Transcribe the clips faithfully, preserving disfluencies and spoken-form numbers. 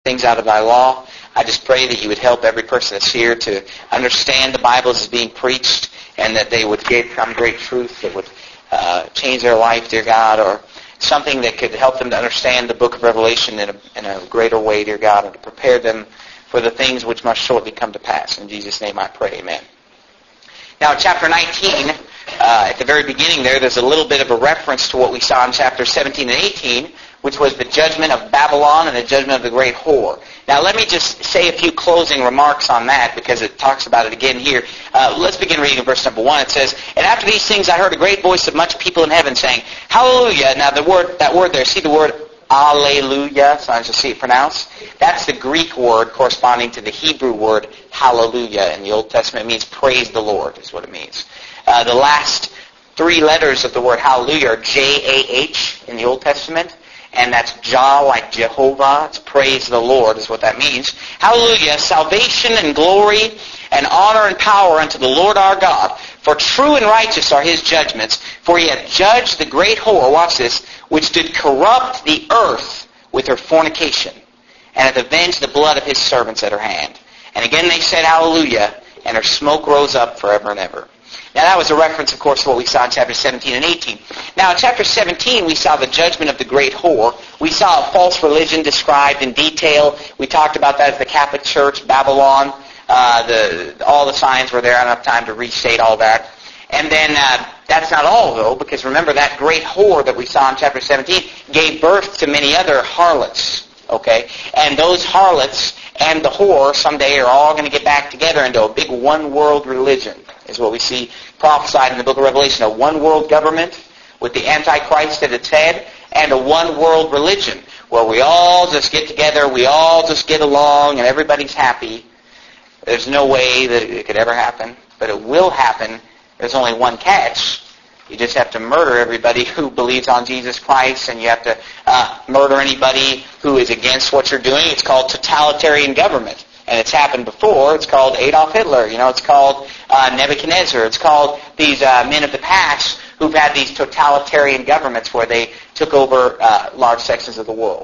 things out of thy law. I just pray that you would help every person that's here to understand the Bible as being preached, and that they would get some great truth that would uh, change their life, dear God, or something that could help them to understand the book of Revelation in a, in a greater way, dear God, and to prepare them for the things which must shortly come to pass. In Jesus' name I pray, amen. Now in chapter nineteen, uh, at the very beginning there, there's a little bit of a reference to what we saw in chapter seventeen and eighteen, which was the judgment of Babylon and the judgment of the great whore. Now let me just say a few closing remarks on that, because it talks about it again here. Uh, let's begin reading verse number one. It says, "And after these things I heard a great voice of much people in heaven saying, Hallelujah." Now the word, that word there, see the word Alleluia, sometimes you'll see it pronounced. That's the Greek word corresponding to the Hebrew word hallelujah in the Old Testament. It means praise the Lord, is what it means. Uh, the last three letters of the word hallelujah are J A H in the Old Testament. And that's Jah, like Jehovah. It's praise the Lord is what that means. Hallelujah, salvation and glory and honor and power unto the Lord our God. For true and righteous are his judgments. For he hath judged the great whore, watch this, which did corrupt the earth with her fornication, and hath avenged the blood of his servants at her hand. And again they said, Hallelujah, and her smoke rose up forever and ever. Now that was a reference, of course, to what we saw in chapter seventeen and eighteen. Now in chapter seventeen, we saw the judgment of the great whore. We saw a false religion described in detail. We talked about that as the Catholic Church, Babylon. Uh, the all the signs were there. I don't have time to restate all that. And then uh, that's not all, though, because remember that great whore that we saw in chapter seventeen gave birth to many other harlots. Okay, and those harlots and the whore someday are all going to get back together into a big one-world religion, is what we see prophesied in the book of Revelation. A one-world government with the Antichrist at its head, and a one-world religion where we all just get together, we all just get along, and everybody's happy. There's no way that it could ever happen, but it will happen. There's only one catch. You just have to murder everybody who believes on Jesus Christ, and you have to uh, murder anybody who is against what you're doing. It's called totalitarian government. And it's happened before. It's called Adolf Hitler. You know, it's called uh, Nebuchadnezzar. It's called these uh, men of the past who've had these totalitarian governments where they took over uh, large sections of the world.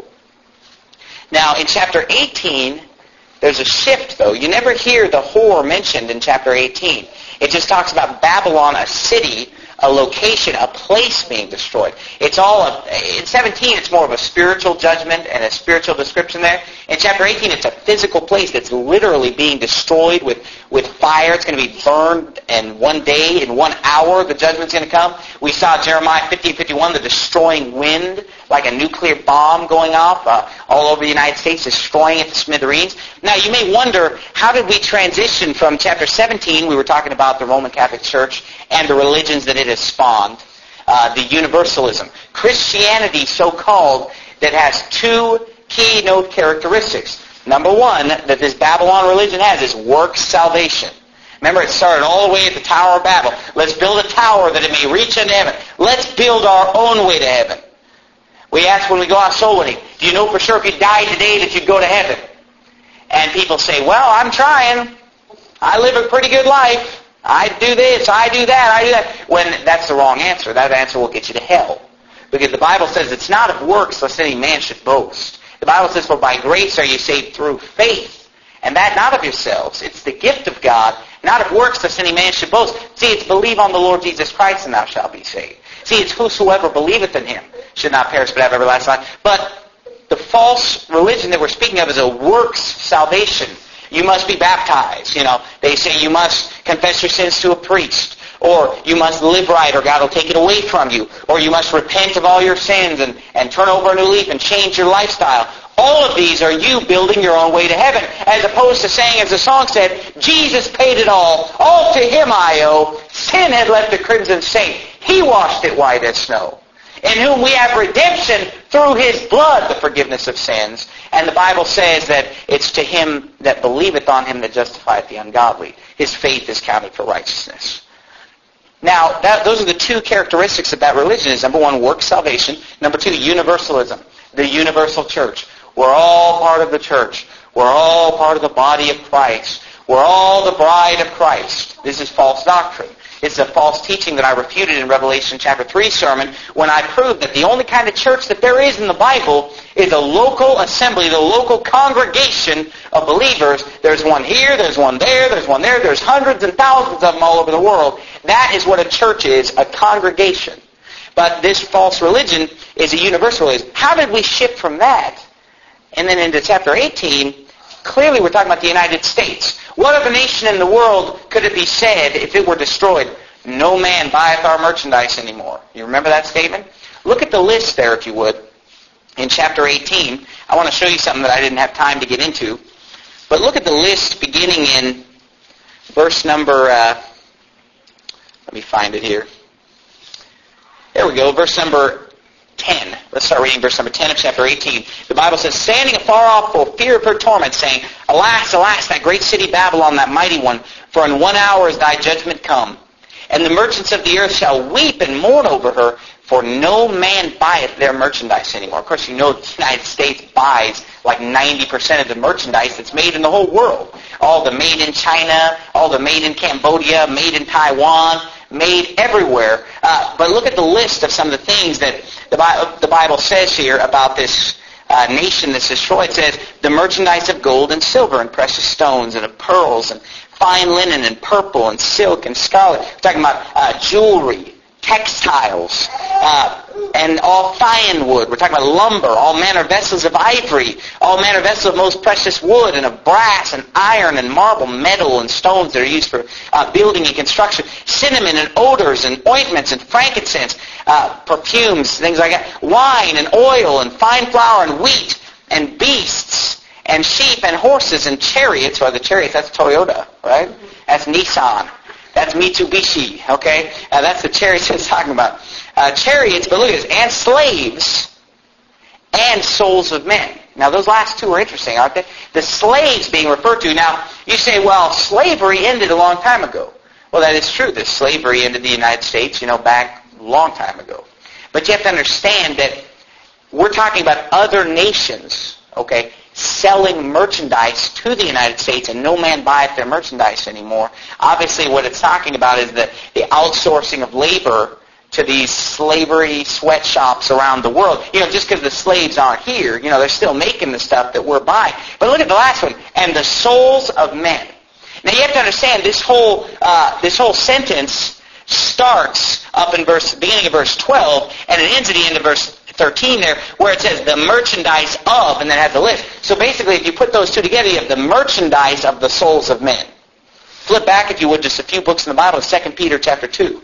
Now, in chapter eighteen, there's a shift, though. You never hear the whore mentioned in chapter eighteen. It just talks about Babylon, a city, a location, a place being destroyed. It's all a, in seventeen, it's more of a spiritual judgment and a spiritual description there. In chapter eighteen, it's a physical place that's literally being destroyed with, with fire. It's going to be burned in one day, in one hour, the judgment's going to come. We saw Jeremiah fifteen fifty-one, the destroying wind, like a nuclear bomb going off uh, all over the United States, destroying it to smithereens. Now, you may wonder, how did we transition from chapter seventeen, we were talking about the Roman Catholic Church and the religions that it has spawned, uh, the universalism. Christianity, so-called, that has two keynote characteristics. Number one, that this Babylon religion has is works salvation. Remember, it started all the way at the Tower of Babel. Let's build a tower that it may reach unto heaven. Let's build our own way to heaven. We ask when we go out soul winning, do you know for sure if you died today that you'd go to heaven? And people say, well, I'm trying. I live a pretty good life. I do this, I do that, I do that. When that's the wrong answer. That answer will get you to hell. Because the Bible says it's not of works lest any man should boast. The Bible says, for by grace are you saved through faith. And that not of yourselves. It's the gift of God, not of works lest any man should boast. See, it's believe on the Lord Jesus Christ and thou shalt be saved. See, it's whosoever believeth in him should not perish but have everlasting life. But the false religion that we're speaking of is a works salvation. You must be baptized. You know, they say you must confess your sins to a priest, or you must live right, or God will take it away from you, or you must repent of all your sins and, and turn over a new leaf and change your lifestyle. All of these are you building your own way to heaven, as opposed to saying, as the song said, Jesus paid it all, all to him I owe, sin had left the crimson stain, he washed it white as snow. In whom we have redemption through his blood, the forgiveness of sins. And the Bible says that it's to him that believeth on him that justifieth the ungodly. His faith is counted for righteousness. Now, that, those are the two characteristics of that religion. Is number one, work salvation. Number two, universalism, the universal church. We're all part of the church. We're all part of the body of Christ. We're all the bride of Christ. This is false doctrine. It's a false teaching that I refuted in Revelation chapter three sermon when I proved that the only kind of church that there is in the Bible is a local assembly, the local congregation of believers. There's one here, there's one there, there's one there, there's hundreds and thousands of them all over the world. That is what a church is, a congregation. But this false religion is a universal religion. How did we shift from that? And then into chapter eighteen, clearly we're talking about the United States. What other nation in the world could it be said if it were destroyed, no man buyeth our merchandise anymore? You remember that statement? Look at the list there, if you would, in chapter eighteen. I want to show you something that I didn't have time to get into. But look at the list beginning in verse number, uh, let me find it here. There we go, verse number ten. Let's start reading verse number ten of chapter eighteen. The Bible says, standing afar off for fear of her torment, saying, Alas, alas, that great city Babylon, that mighty one, for in one hour is thy judgment come. And the merchants of the earth shall weep and mourn over her, for no man buyeth their merchandise anymore. Of course, you know the United States buys like ninety percent of the merchandise that's made in the whole world. All the made in China, all the made in Cambodia, made in Taiwan, made everywhere. Uh, but look at the list of some of the things that the Bible, the Bible says here about this uh, nation that's destroyed. It says, the merchandise of gold and silver and precious stones and of pearls and fine linen and purple and silk and scarlet. We're talking about uh, jewelry, textiles, uh, and all fine wood. We're talking about lumber, all manner of vessels of ivory, all manner of vessels of most precious wood, and of brass and iron and marble, metal and stones that are used for uh, building and construction, cinnamon and odors and ointments and frankincense, uh, perfumes, things like that, wine and oil and fine flour and wheat and beasts and sheep and horses and chariots. Well, the chariots, that's Toyota, right? That's Nissan. That's Mitsubishi, okay? Uh, that's the chariots it's talking about. Uh, chariots, but look at this, and slaves and souls of men. Now, those last two are interesting, aren't they? The slaves being referred to. Now, you say, well, slavery ended a long time ago. Well, that is true. The slavery ended in the United States, you know, back a long time ago. But you have to understand that we're talking about other nations, okay, selling merchandise to the United States, and no man buyeth their merchandise anymore. Obviously, what it's talking about is the, the outsourcing of labor to these slavery sweatshops around the world. You know, just because the slaves aren't here, you know, they're still making the stuff that we're buying. But look at the last one, and the souls of men. Now, you have to understand, this whole uh, this whole sentence starts up in verse beginning of verse twelve, and it ends at the end of verse thirteen there, where it says the merchandise of, and then it has a list. So basically, if you put those two together, you have the merchandise of the souls of men. Flip back, if you would, just a few books in the Bible, Second Peter chapter two.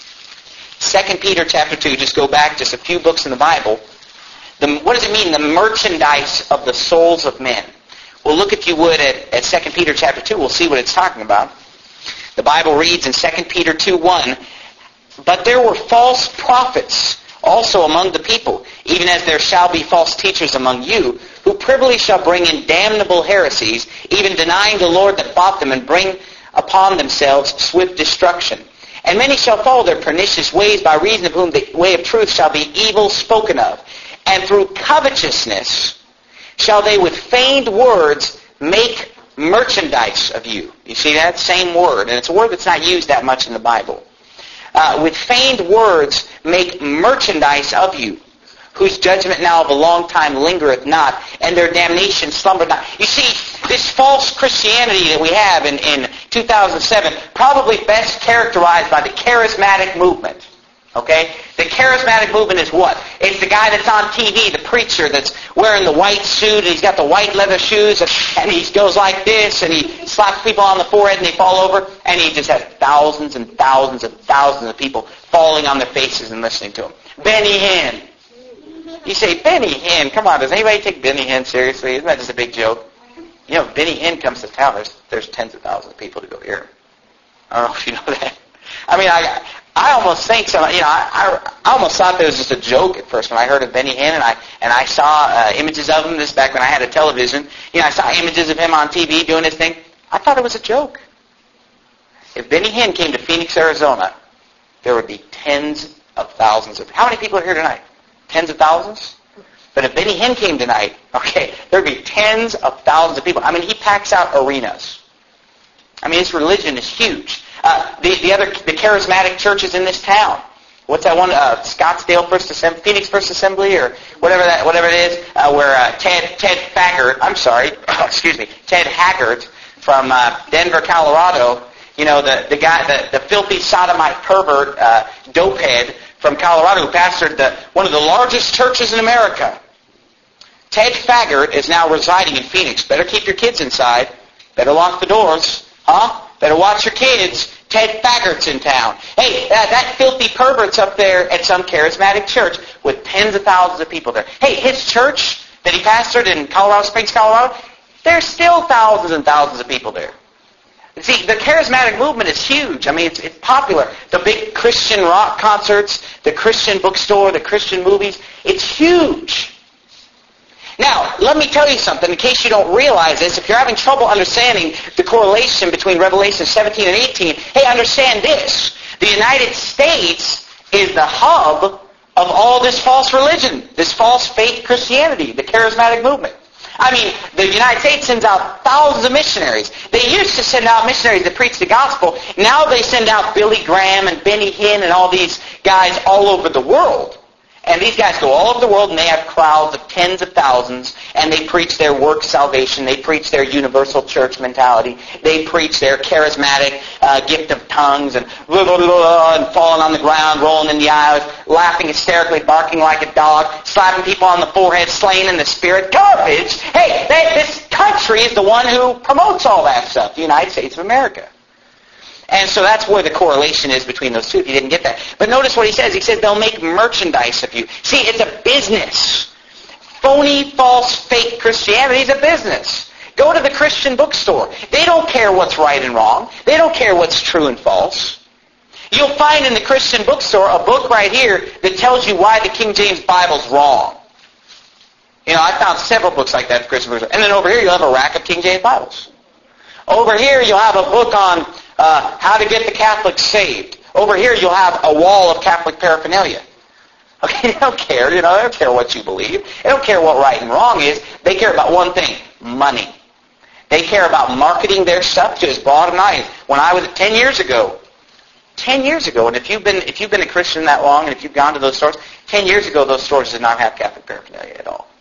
Second Peter chapter two, just go back just a few books in the Bible. The, what does it mean, the merchandise of the souls of men? Well, look, if you would, at, at Second Peter chapter two. We'll see what it's talking about. The Bible reads in Second Peter two one, But there were false prophets also among the people, even as there shall be false teachers among you, who privily shall bring in damnable heresies, even denying the Lord that bought them, and bring upon themselves swift destruction. And many shall follow their pernicious ways, by reason of whom the way of truth shall be evil spoken of. And through covetousness shall they with feigned words make merchandise of you. You see that? Same word. And it's a word that's not used that much in the Bible. Uh, with feigned words make merchandise of you, whose judgment now of a long time lingereth not, and their damnation slumbereth not. You see, this false Christianity that we have in, in two thousand seven, probably best characterized by the charismatic movement. Okay? The charismatic movement is what? It's the guy that's on T V, the preacher that's wearing the white suit, and he's got the white leather shoes, and, and he goes like this, and he slaps people on the forehead, and they fall over, and he just has thousands and thousands and thousands of people falling on their faces and listening to him. Benny Hinn. You say, Benny Hinn, come on, does anybody take Benny Hinn seriously? Isn't that just a big joke? You know, if Benny Hinn comes to town, there's, there's tens of thousands of people to go hear him. I don't know if you know that. I mean, I I almost think so. You know, I, I, I almost thought that was just a joke at first when I heard of Benny Hinn, and I and I saw uh, images of him. This back when I had a television. You know, I saw images of him on T V doing his thing. I thought it was a joke. If Benny Hinn came to Phoenix, Arizona, there would be tens of thousands of. How many people are here tonight? Tens of thousands. But if Benny Hinn came tonight, okay, there would be tens of thousands of people. I mean, he packs out arenas. I mean, his religion is huge. Uh, the, the other, the charismatic churches in this town. What's that one? Uh, Scottsdale First Assembly, Phoenix First Assembly, or whatever that, whatever it is, uh, where uh, Ted Ted Faggart, I'm sorry, excuse me, Ted Haggart from uh, Denver, Colorado. You know, the the guy, the, the filthy sodomite pervert, uh, dopehead from Colorado, who pastored the one of the largest churches in America. Ted Faggart is now residing in Phoenix. Better keep your kids inside. Better lock the doors, huh? Better watch your kids. Ted Faggart's in town. Hey, uh, that filthy pervert's up there at some charismatic church with tens of thousands of people there. Hey, his church that he pastored in Colorado Springs, Colorado, there's still thousands and thousands of people there. See, the charismatic movement is huge. I mean, it's, it's popular. The big Christian rock concerts, the Christian bookstore, the Christian movies, it's huge. Now, let me tell you something, in case you don't realize this, if you're having trouble understanding the correlation between Revelation seventeen and eighteen, hey, understand this. The United States is the hub of all this false religion, this false fake Christianity, the charismatic movement. I mean, the United States sends out thousands of missionaries. They used to send out missionaries to preach the gospel. Now they send out Billy Graham and Benny Hinn and all these guys all over the world. And these guys go all over the world, and they have crowds of tens of thousands, and they preach their work salvation. They preach their universal church mentality. They preach their charismatic uh, gift of tongues, and blah, blah, blah, and falling on the ground, rolling in the aisles, laughing hysterically, barking like a dog, slapping people on the forehead, slaying in the spirit. Garbage! Hey, they, this country is the one who promotes all that stuff, the United States of America. And so that's where the correlation is between those two, if you didn't get that. But notice what he says. He says they'll make merchandise of you. See, it's a business. Phony, false, fake Christianity is a business. Go to the Christian bookstore. They don't care what's right and wrong. They don't care what's true and false. You'll find in the Christian bookstore a book right here that tells you why the King James Bible's wrong. You know, I found several books like that in the Christian bookstore. And then over here you'll have a rack of King James Bibles. Over here you'll have a book on Uh, how to get the Catholics saved. Over here you'll have a wall of Catholic paraphernalia. Okay, they don't care, you know, they don't care what you believe. They don't care what right and wrong is. They care about one thing, money. They care about marketing their stuff to as broad an audience. When I was ten years ago, ten years ago, and if you've been if you've been a Christian that long, and if you've gone to those stores, ten years ago those stores did not have Catholic paraphernalia at all.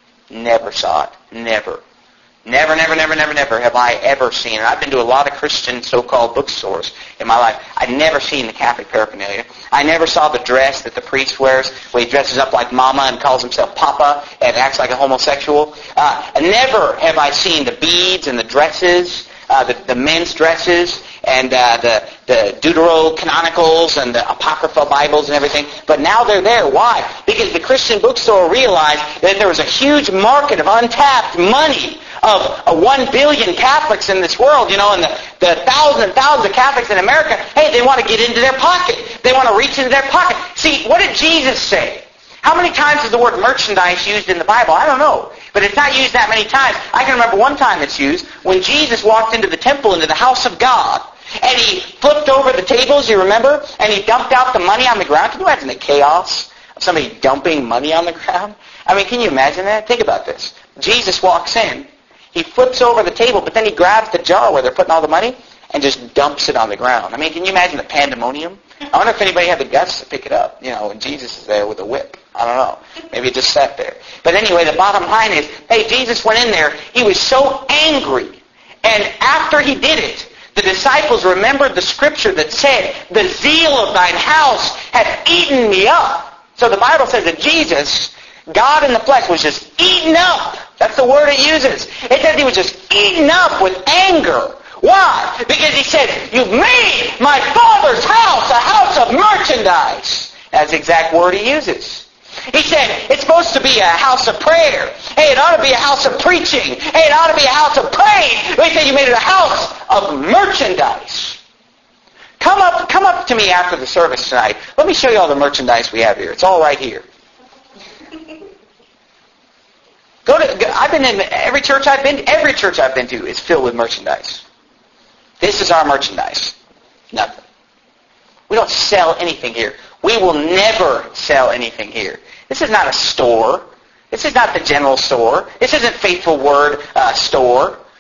Never saw it. Never. Never, never, never, never, never have I ever seen, and I've been to a lot of Christian so-called bookstores in my life, I've never seen the Catholic paraphernalia. I never saw the dress that the priest wears, where he dresses up like Mama and calls himself Papa and acts like a homosexual. Uh, never have I seen the beads and the dresses, uh, the, the men's dresses, and uh, the, the Deuterocanonicals and the Apocrypha Bibles and everything. But now they're there. Why? Because the Christian bookstore realized that there was a huge market of untapped money of uh, one billion Catholics in this world, you know, and the, the thousands and thousands of Catholics in America, hey, they want to get into their pocket. They want to reach into their pocket. See, what did Jesus say? How many times is the word merchandise used in the Bible? I don't know. But it's not used that many times. I can remember one time it's used when Jesus walked into the temple, into the house of God, and he flipped over the tables, you remember? And he dumped out the money on the ground. Can you imagine the chaos of somebody dumping money on the ground? I mean, can you imagine that? Think about this. Jesus walks in. He flips over the table, but then he grabs the jar where they're putting all the money and just dumps it on the ground. I mean, can you imagine the pandemonium? I wonder if anybody had the guts to pick it up, you know, when Jesus is there with a whip. I don't know. Maybe it just sat there. But anyway, the bottom line is, hey, Jesus went in there. He was so angry. And after he did it, the disciples remembered the scripture that said, the zeal of thine house hath eaten me up. So the Bible says that Jesus, God in the flesh, was just eaten up. That's the word it uses. It says he was just eaten up with anger. Why? Because he said, you've made my Father's house a house of merchandise. That's the exact word he uses. He said, it's supposed to be a house of prayer. Hey, it ought to be a house of preaching. Hey, it ought to be a house of praying. But he said, you made it a house of merchandise. Come up, come up to me after the service tonight. Let me show you all the merchandise we have here. It's all right here. Go to. I've been in every church I've been. Every church I've been to is filled with merchandise. This is our merchandise. Nothing. We don't sell anything here. We will never sell anything here. This is not a store. This is not the general store. This isn't Faithful Word uh, store.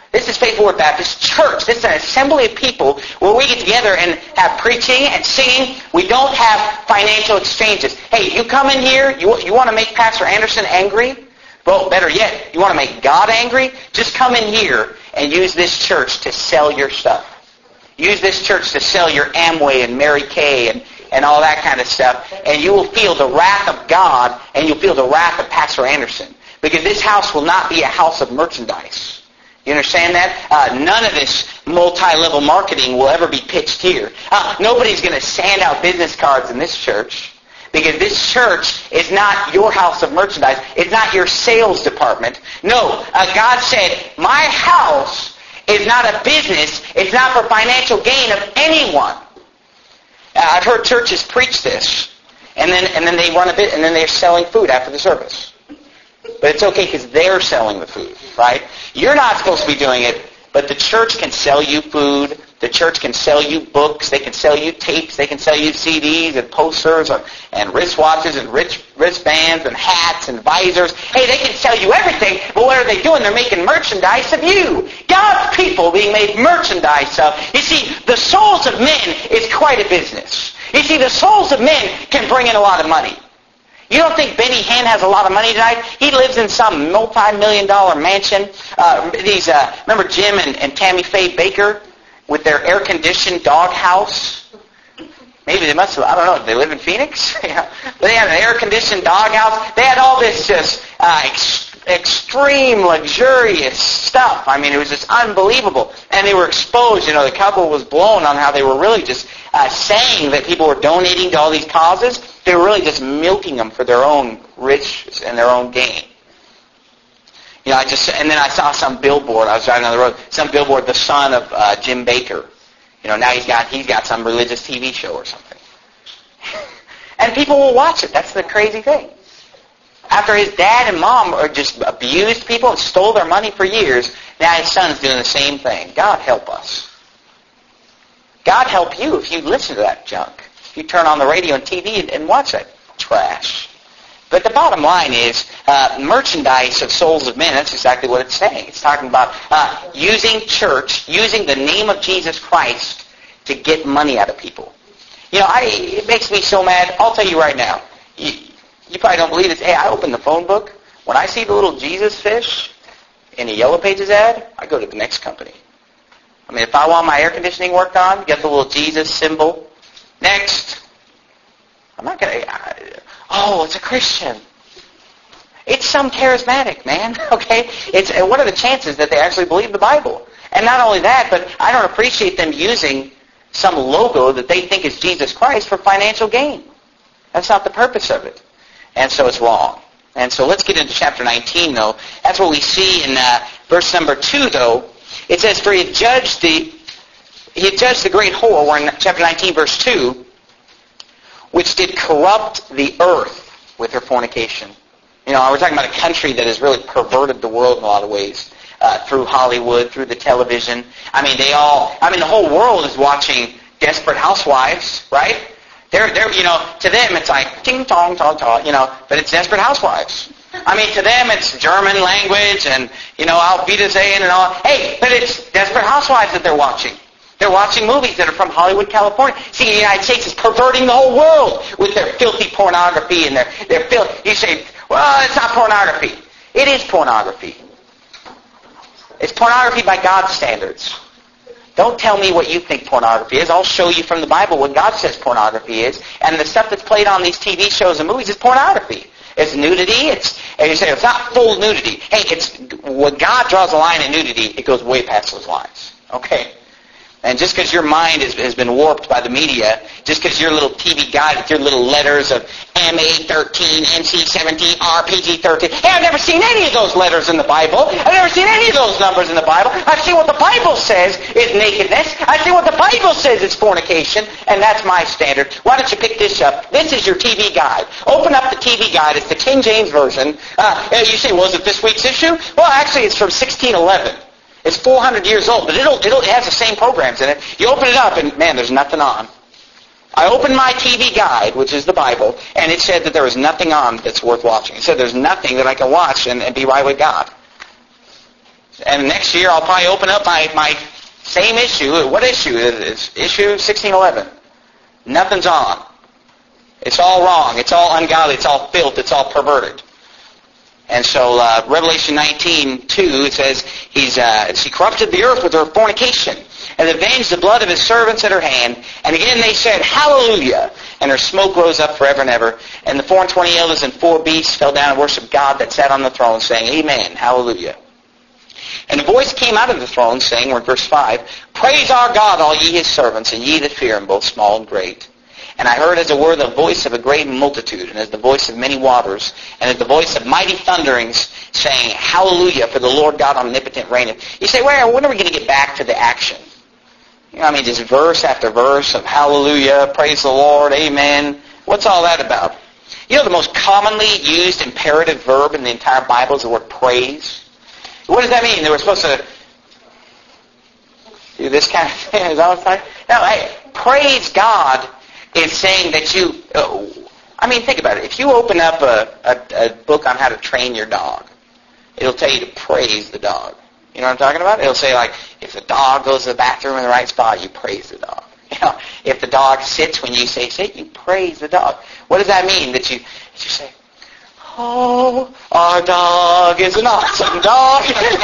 This is Faithful Word Baptist Church. This is an assembly of people where we get together and have preaching and singing. We don't have financial exchanges. Hey, you come in here, you, you want to make Pastor Anderson angry? Well, better yet, you want to make God angry? Just come in here and use this church to sell your stuff. Use this church to sell your Amway and Mary Kay and, and all that kind of stuff. And you will feel the wrath of God and you'll feel the wrath of Pastor Anderson. Because this house will not be a house of merchandise. You understand that? Uh, none of this multi-level marketing will ever be pitched here. Uh, nobody's going to sand out business cards in this church. Because this church is not your house of merchandise. It's not your sales department. No, uh, God said, my house is not a business. It's not for financial gain of anyone. Uh, I've heard churches preach this, and then and then they run a bit, and then they're selling food after the service. But it's okay because they're selling the food, right? You're not supposed to be doing it, but the church can sell you food. The church can sell you books. They can sell you tapes. They can sell you C Ds and posters and, and wristwatches and wrist, wristbands and hats and visors. Hey, they can sell you everything, but what are they doing? They're making merchandise of you. God's people being made merchandise of. You see, the souls of men is quite a business. You see, the souls of men can bring in a lot of money. You don't think Benny Hinn has a lot of money tonight? He lives in some multi-million dollar mansion. Uh, these, uh, remember Jim and, and Tammy Faye Baker with their air-conditioned dog house? Maybe they must have, I don't know, they live in Phoenix? Yeah. They had an air-conditioned dog house. They had all this just uh, ex- extreme, luxurious stuff. I mean, it was just unbelievable. And they were exposed. You know, the cover was blown on how they were really just uh, saying that people were donating to all these causes. They were really just milking them for their own riches and their own gain. You know, I just, and then I saw some billboard. I was driving on the road. Some billboard, the son of uh, Jim Baker. You know, now he's got he's got some religious T V show or something. And people will watch it. That's the crazy thing. After his dad and mom are just abused people and stole their money for years, now his son's doing the same thing. God help us. God help you if you listen to that junk. If you turn on the radio and T V and, and watch that trash. But the bottom line is uh, merchandise of souls of men. That's exactly what it's saying. It's talking about uh, using church, using the name of Jesus Christ to get money out of people. You know, I, it makes me so mad. I'll tell you right now. You, you probably don't believe this. Hey, I open the phone book. When I see the little Jesus fish in a Yellow Pages ad, I go to the next company. I mean, if I want my air conditioning worked on, get the little Jesus symbol. Next. I'm not going to... Oh, it's a Christian. It's some charismatic, man. Okay? It's what are the chances that they actually believe the Bible? And not only that, but I don't appreciate them using some logo that they think is Jesus Christ for financial gain. That's not the purpose of it. And so it's wrong. And so let's get into chapter nineteen, though. That's what we see in uh, verse number two, though. It says, "For he had judged the he had judged the great whore," we're in chapter nineteen, verse two, "which did corrupt the earth with her fornication." You know, we're talking about a country that has really perverted the world in a lot of ways. Uh, through Hollywood, through the television. I mean, they all, I mean, the whole world is watching Desperate Housewives, right? They're, they're, you know, to them it's like, ting, tong, tong, tong, you know, but it's Desperate Housewives. I mean, to them it's German language and, you know, Auf Wiedersehen and all. Hey, but it's Desperate Housewives that they're watching. They're watching movies that are from Hollywood, California. See, the United States is perverting the whole world with their filthy pornography and their, their filth. You say, well, it's not pornography. It is pornography. It's pornography by God's standards. Don't tell me what you think pornography is. I'll show you from the Bible what God says pornography is. And the stuff that's played on these T V shows and movies is pornography. It's nudity. It's, and you say, it's not full nudity. Hey, it's when God draws a line in nudity, it goes way past those lines. Okay? And just because your mind is, has been warped by the media, just because your little T V guide with your little letters of M A thirteen, N C seventeen, R P G thirteen. Hey, I've never seen any of those letters in the Bible. I've never seen any of those numbers in the Bible. I've seen what the Bible says is nakedness. I've seen what the Bible says is fornication, and that's my standard. Why don't you pick this up? This is your T V guide. Open up the T V guide. It's the King James Version. Uh, you say, well, is it this week's issue? Well, actually, it's from sixteen eleven. It's four hundred years old, but it'll, it'll, it has the same programs in it. You open it up, and man, there's nothing on. I opened my T V guide, which is the Bible, and it said that there was nothing on that's worth watching. It said there's nothing that I can watch and, and be right with God. And next year I'll probably open up my, my same issue. What issue? It's issue sixteen eleven. Nothing's on. It's all wrong. It's all ungodly. It's all filth. It's all perverted. And so uh, Revelation nineteen two, it says, He's uh, she corrupted the earth with her fornication, and avenged the blood of His servants at her hand. And again they said, Hallelujah! And her smoke rose up forever and ever. And the four and twenty elders and four beasts fell down and worshipped God that sat on the throne, saying, Amen, Hallelujah. And a voice came out of the throne, saying, we're in verse five, Praise our God, all ye His servants, and ye that fear Him, both small and great. And I heard as it were the voice of a great multitude, and as the voice of many waters, and as the voice of mighty thunderings, saying, Hallelujah, for the Lord God omnipotent reigneth. You say, well, when are we going to get back to the action? You know, I mean, just verse after verse of hallelujah, praise the Lord, amen. What's all that about? You know, the most commonly used imperative verb in the entire Bible is the word praise. What does that mean? They were supposed to do this kind of thing? Is that what it's like? No, hey, praise God is saying that you, uh, I mean, think about it. If you open up a, a, a book on how to train your dog, it'll tell you to praise the dog. You know what I'm talking about? It'll say, like, if the dog goes to the bathroom in the right spot, you praise the dog. You know, if the dog sits when you say sit, you praise the dog. What does that mean? That you, that you say, oh, our dog is an awesome dog.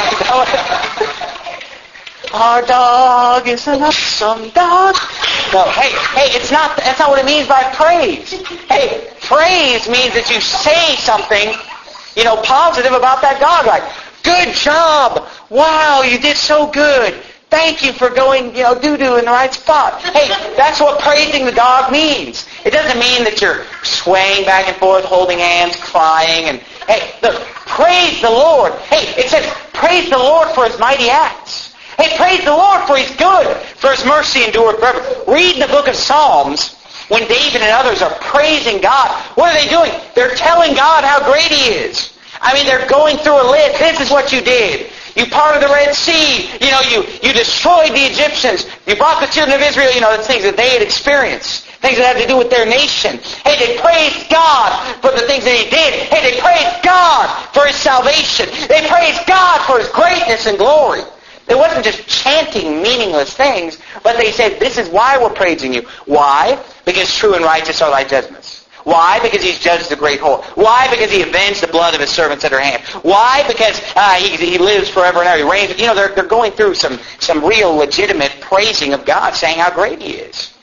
Our dog is an awesome dog. No, hey, hey, it's not, that's not what it means by praise. Hey, praise means that you say something, you know, positive about that dog, like, good job. Wow, you did so good. Thank you for going, you know, doo-doo in the right spot. Hey, that's what praising the dog means. It doesn't mean that you're swaying back and forth, holding hands, crying, and, hey, look, praise the Lord. Hey, it says, praise the Lord for His mighty acts. Hey, praise the Lord for He's good, for His mercy endureth forever. Read the book of Psalms when David and others are praising God. What are they doing? They're telling God how great He is. I mean, they're going through a list. This is what you did. You parted the Red Sea. You know, you, you destroyed the Egyptians. You brought the children of Israel, you know, the things that they had experienced. Things that had to do with their nation. Hey, they praised God for the things that He did. Hey, they praised God for His salvation. They praised God for His greatness and glory. It wasn't just chanting meaningless things, but they said, this is why we're praising you. Why? Because true and righteous are thy judgments. Why? Because He's judged the great whore. Why? Because He avenged the blood of His servants at her hand. Why? Because uh, he, he lives forever and ever. He reigns. You know, they're, they're going through some, some real legitimate praising of God, saying how great He is.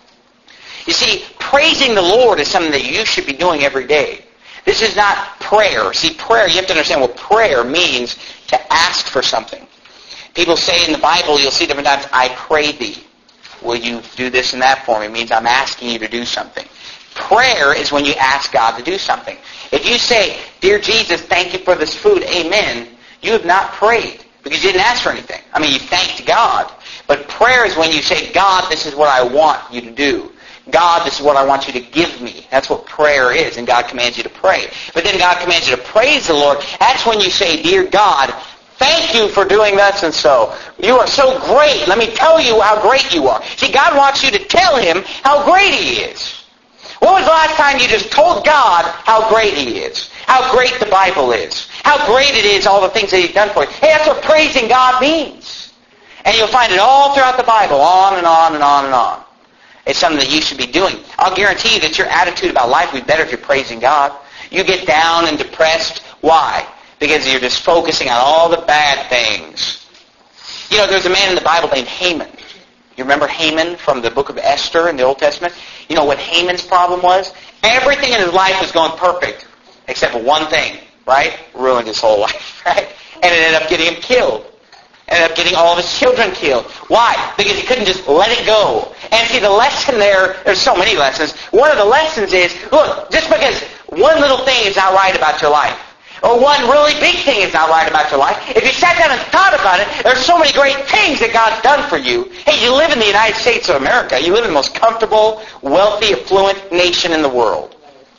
You see, praising the Lord is something that you should be doing every day. This is not prayer. See, prayer, you have to understand what prayer means, to ask for something. People say in the Bible, you'll see different times, I pray thee. Will you do this and that for me? It means I'm asking you to do something. Prayer is when you ask God to do something. If you say, Dear Jesus, thank you for this food, amen, you have not prayed because you didn't ask for anything. I mean, you thanked God. But prayer is when you say, God, this is what I want you to do. God, this is what I want you to give me. That's what prayer is, and God commands you to pray. But then God commands you to praise the Lord. That's when you say, Dear God, thank you for doing this and so. You are so great. Let me tell you how great you are. See, God wants you to tell Him how great He is. When was the last time you just told God how great He is? How great the Bible is? How great it is, all the things that He's done for you? Hey, that's what praising God means. And you'll find it all throughout the Bible, on and on and on and on. It's something that you should be doing. I'll guarantee you that your attitude about life would be better if you're praising God. You get down and depressed. Why? Because you're just focusing on all the bad things. You know, there's a man in the Bible named Haman. You remember Haman from the book of Esther in the Old Testament? You know what Haman's problem was? Everything in his life was going perfect, except for one thing, right? Ruined his whole life, right? And it ended up getting him killed. Ended up getting all of his children killed. Why? Because he couldn't just let it go. And see, the lesson there, there's so many lessons. One of the lessons is, look, just because one little thing is not right about your life, or one really big thing is not right about your life, if you sat down and thought about it, there's so many great things that God's done for you. Hey, you live in the United States of America. You live in the most comfortable, wealthy, affluent nation in the world.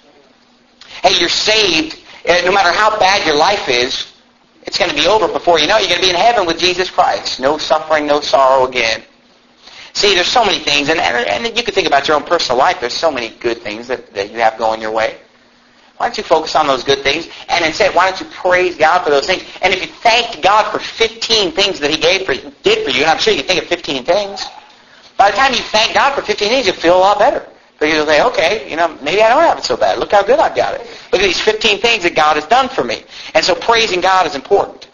Hey, you're saved. No matter how bad your life is, it's going to be over before you know it. You're going to be in heaven with Jesus Christ. No suffering, no sorrow again. See, there's so many things, and, and, and you can think about your own personal life. There's so many good things that, that you have going your way. Why don't you focus on those good things? And instead, why don't you praise God for those things? And if you thanked God for fifteen things that He gave for, did for you, and I'm sure you think of fifteen things, by the time you thank God for fifteen things, you'll feel a lot better. Because you'll say, okay, you know, maybe I don't have it so bad. Look how good I've got it. Look at these fifteen things that God has done for me. And so praising God is important.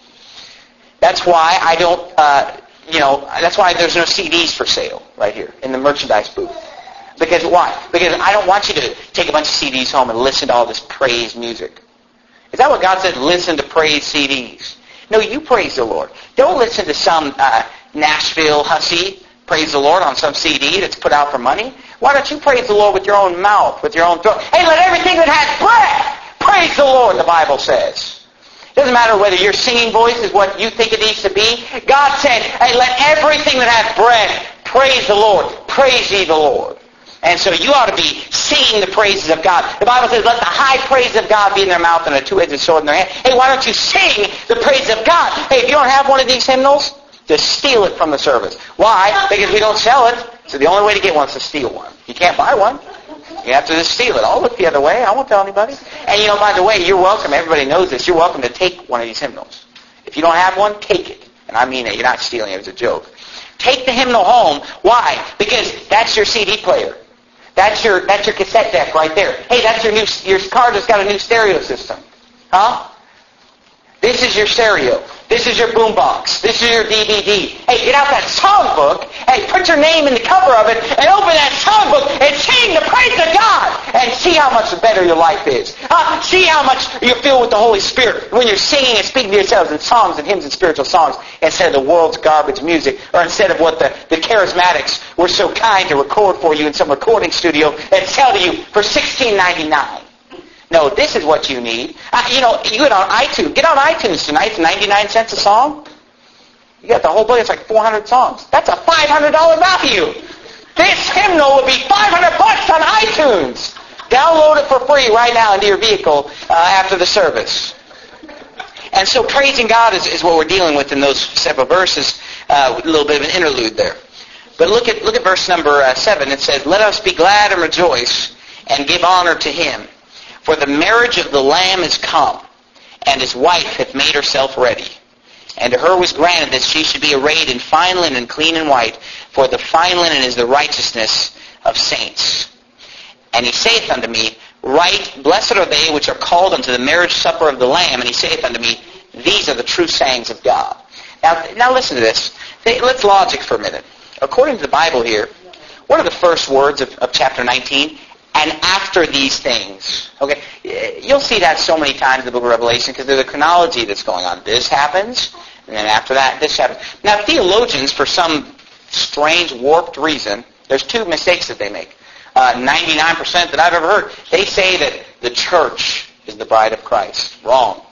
That's why I don't, uh, you know, that's why there's no C Ds for sale right here in the merchandise booth. Because why? Because I don't want you to take a bunch of C Ds home and listen to all this praise music. Is that what God said? Listen to praise C Ds. No, you praise the Lord. Don't listen to some uh, Nashville hussy praise the Lord on some C D that's put out for money. Why don't you praise the Lord with your own mouth, with your own throat? Hey, let everything that has breath praise the Lord, the Bible says. It doesn't matter whether your singing voice is what you think it needs to be. God said, hey, let everything that has breath praise the Lord. Praise ye the Lord. And so you ought to be singing the praises of God. The Bible says, let the high praise of God be in their mouth and a two-edged sword in their hand. Hey, why don't you sing the praise of God? Hey, if you don't have one of these hymnals, just steal it from the service. Why? Because we don't sell it. So the only way to get one is to steal one. You can't buy one. You have to just steal it. I'll look the other way. I won't tell anybody. And you know, by the way, you're welcome. Everybody knows this. You're welcome to take one of these hymnals. If you don't have one, take it. And I mean it. You're not stealing it. It's a joke. Take the hymnal home. Why? Because that's your C D player. That's your that's your cassette deck right there. Hey, that's your new your car just got a new stereo system. Huh? This is your stereo. This is your boombox. This is your D V D. Hey, get out that songbook. Hey, put your name in the cover of it and open that songbook and sing the praise of God and see how much better your life is. Uh, see how much you're filled with the Holy Spirit when you're singing and speaking to yourselves in songs and hymns and spiritual songs instead of the world's garbage music or instead of what the, the charismatics were so kind to record for you in some recording studio and sell to you for sixteen ninety-nine. No, this is what you need. Uh, you know, you get on iTunes. Get on iTunes tonight. It's ninety-nine cents a song. You got the whole book. It's like four hundred songs. That's a five hundred dollars value. This hymnal would be five hundred bucks on iTunes. Download it for free right now into your vehicle uh, after the service. And so praising God is, is what we're dealing with in those several verses. Uh, with a little bit of an interlude there. But look at look at verse number uh, seven. It says, "Let us be glad and rejoice and give honor to Him. For the marriage of the Lamb is come, and His wife hath made herself ready. And to her was granted that she should be arrayed in fine linen, clean and white, for the fine linen is the righteousness of saints. And He saith unto me, Right, blessed are they which are called unto the marriage supper of the Lamb. And He saith unto me, These are the true sayings of God." Now, now listen to this. Let's logic for a minute. According to the Bible here, what are the first words of, of chapter nineteen? And after these things. Okay, you'll see that so many times in the book of Revelation because there's a chronology that's going on. This happens, and then after that, this happens. Now, theologians, for some strange, warped reason, there's two mistakes that they make. Uh, ninety-nine percent that I've ever heard, they say that the church is the bride of Christ. Wrong.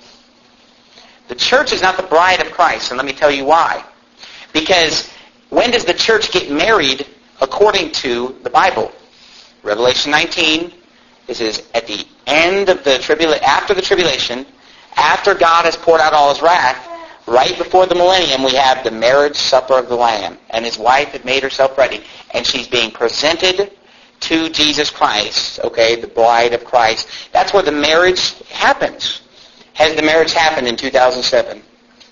The church is not the bride of Christ, and let me tell you why. Because when does the church get married according to the Bible? Revelation nineteen, this is at the end of the tribulation, after the tribulation, after God has poured out all His wrath, right before the millennium, we have the marriage supper of the Lamb. And His wife had made herself ready. And she's being presented to Jesus Christ, okay, the bride of Christ. That's where the marriage happens. Has the marriage happened in two thousand seven?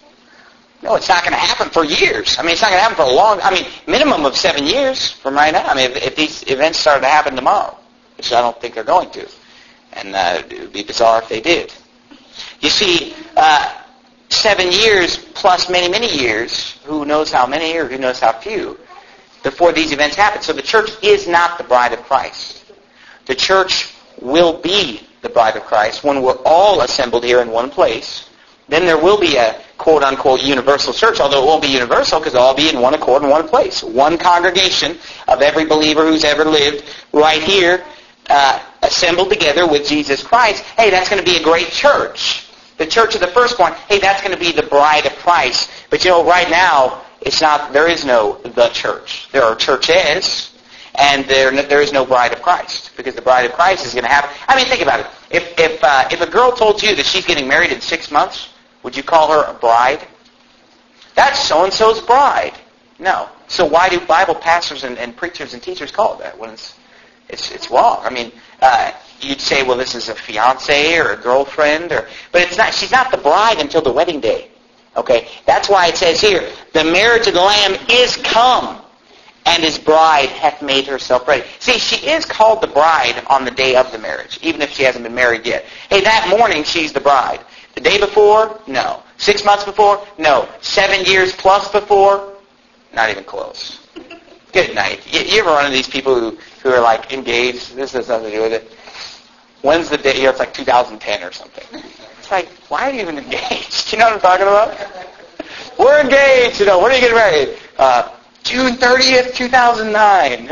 No, it's not going to happen for years. I mean, it's not going to happen for a long, I mean, minimum of seven years from right now. I mean, if, if these events started to happen tomorrow, which I don't think they're going to. And uh, it would be bizarre if they did. You see, uh, seven years plus many, many years, who knows how many or who knows how few, before these events happen. So the church is not the bride of Christ. The church will be the bride of Christ when we're all assembled here in one place. Then there will be a quote-unquote universal church, although it won't be universal because it'll all be in one accord in one place. One congregation of every believer who's ever lived right here uh, assembled together with Jesus Christ. Hey, that's going to be a great church. The church of the firstborn, hey, that's going to be the bride of Christ. But you know, right now, it's not. There is no the church. There are churches, and there there is no bride of Christ because the bride of Christ is going to happen. I mean, think about it. If if uh, if a girl told you that she's getting married in six months, would you call her a bride? That's so-and-so's bride. No. So why do Bible pastors and, and preachers and teachers call it that when it's It's it's wrong. I mean, uh, you'd say, well, this is a fiance or a girlfriend, or but it's not. She's not the bride until the wedding day. Okay, that's why it says here, the marriage of the Lamb is come, and his bride hath made herself ready. See, she is called the bride on the day of the marriage, even if she hasn't been married yet. Hey, that morning she's the bride. The day before? No. Six months before? No. Seven years plus before? Not even close. Good night. You, you ever run into these people who, who are like engaged? This has nothing to do with it. When's the day? You know, it's like two thousand ten or something. It's like, why are you even engaged? You know what I'm talking about? We're engaged. You know, when are you getting married? Uh, June thirtieth, two thousand nine.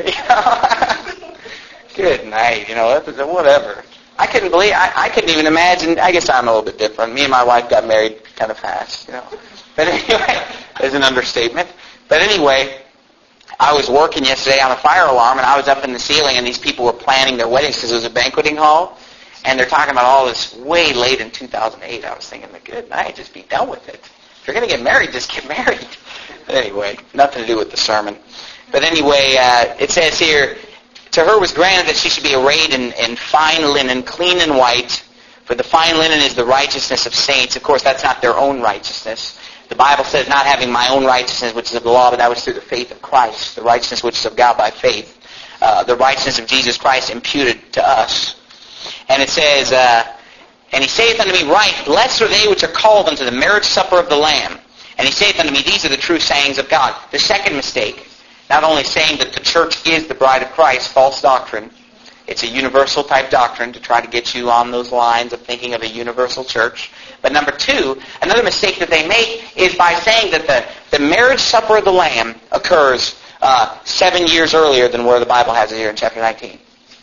Good night. You know, whatever. I couldn't believe, I, I couldn't even imagine, I guess I'm a little bit different. Me and my wife got married kind of fast, you know. But anyway, there's an understatement. But anyway, I was working yesterday on a fire alarm, and I was up in the ceiling, and these people were planning their weddings because it was a banqueting hall, and they're talking about all this way late in two thousand eight. I was thinking, good night, just be done with it. If you're going to get married, just get married. But anyway, nothing to do with the sermon. But anyway, uh, it says here, to her was granted that she should be arrayed in, in fine linen, clean and white, for the fine linen is the righteousness of saints. Of course, that's not their own righteousness. The Bible says not having my own righteousness, which is of the law, but that was through the faith of Christ, the righteousness which is of God by faith, uh, the righteousness of Jesus Christ imputed to us. And it says, uh, and he saith unto me, right, blessed are they which are called unto the marriage supper of the Lamb. And he saith unto me, these are the true sayings of God. The second mistake, not only saying that the church is the bride of Christ, false doctrine. It's a universal type doctrine to try to get you on those lines of thinking of a universal church. But number two, another mistake that they make is by saying that the, the marriage supper of the Lamb occurs uh, seven years earlier than where the Bible has it here in chapter nineteen.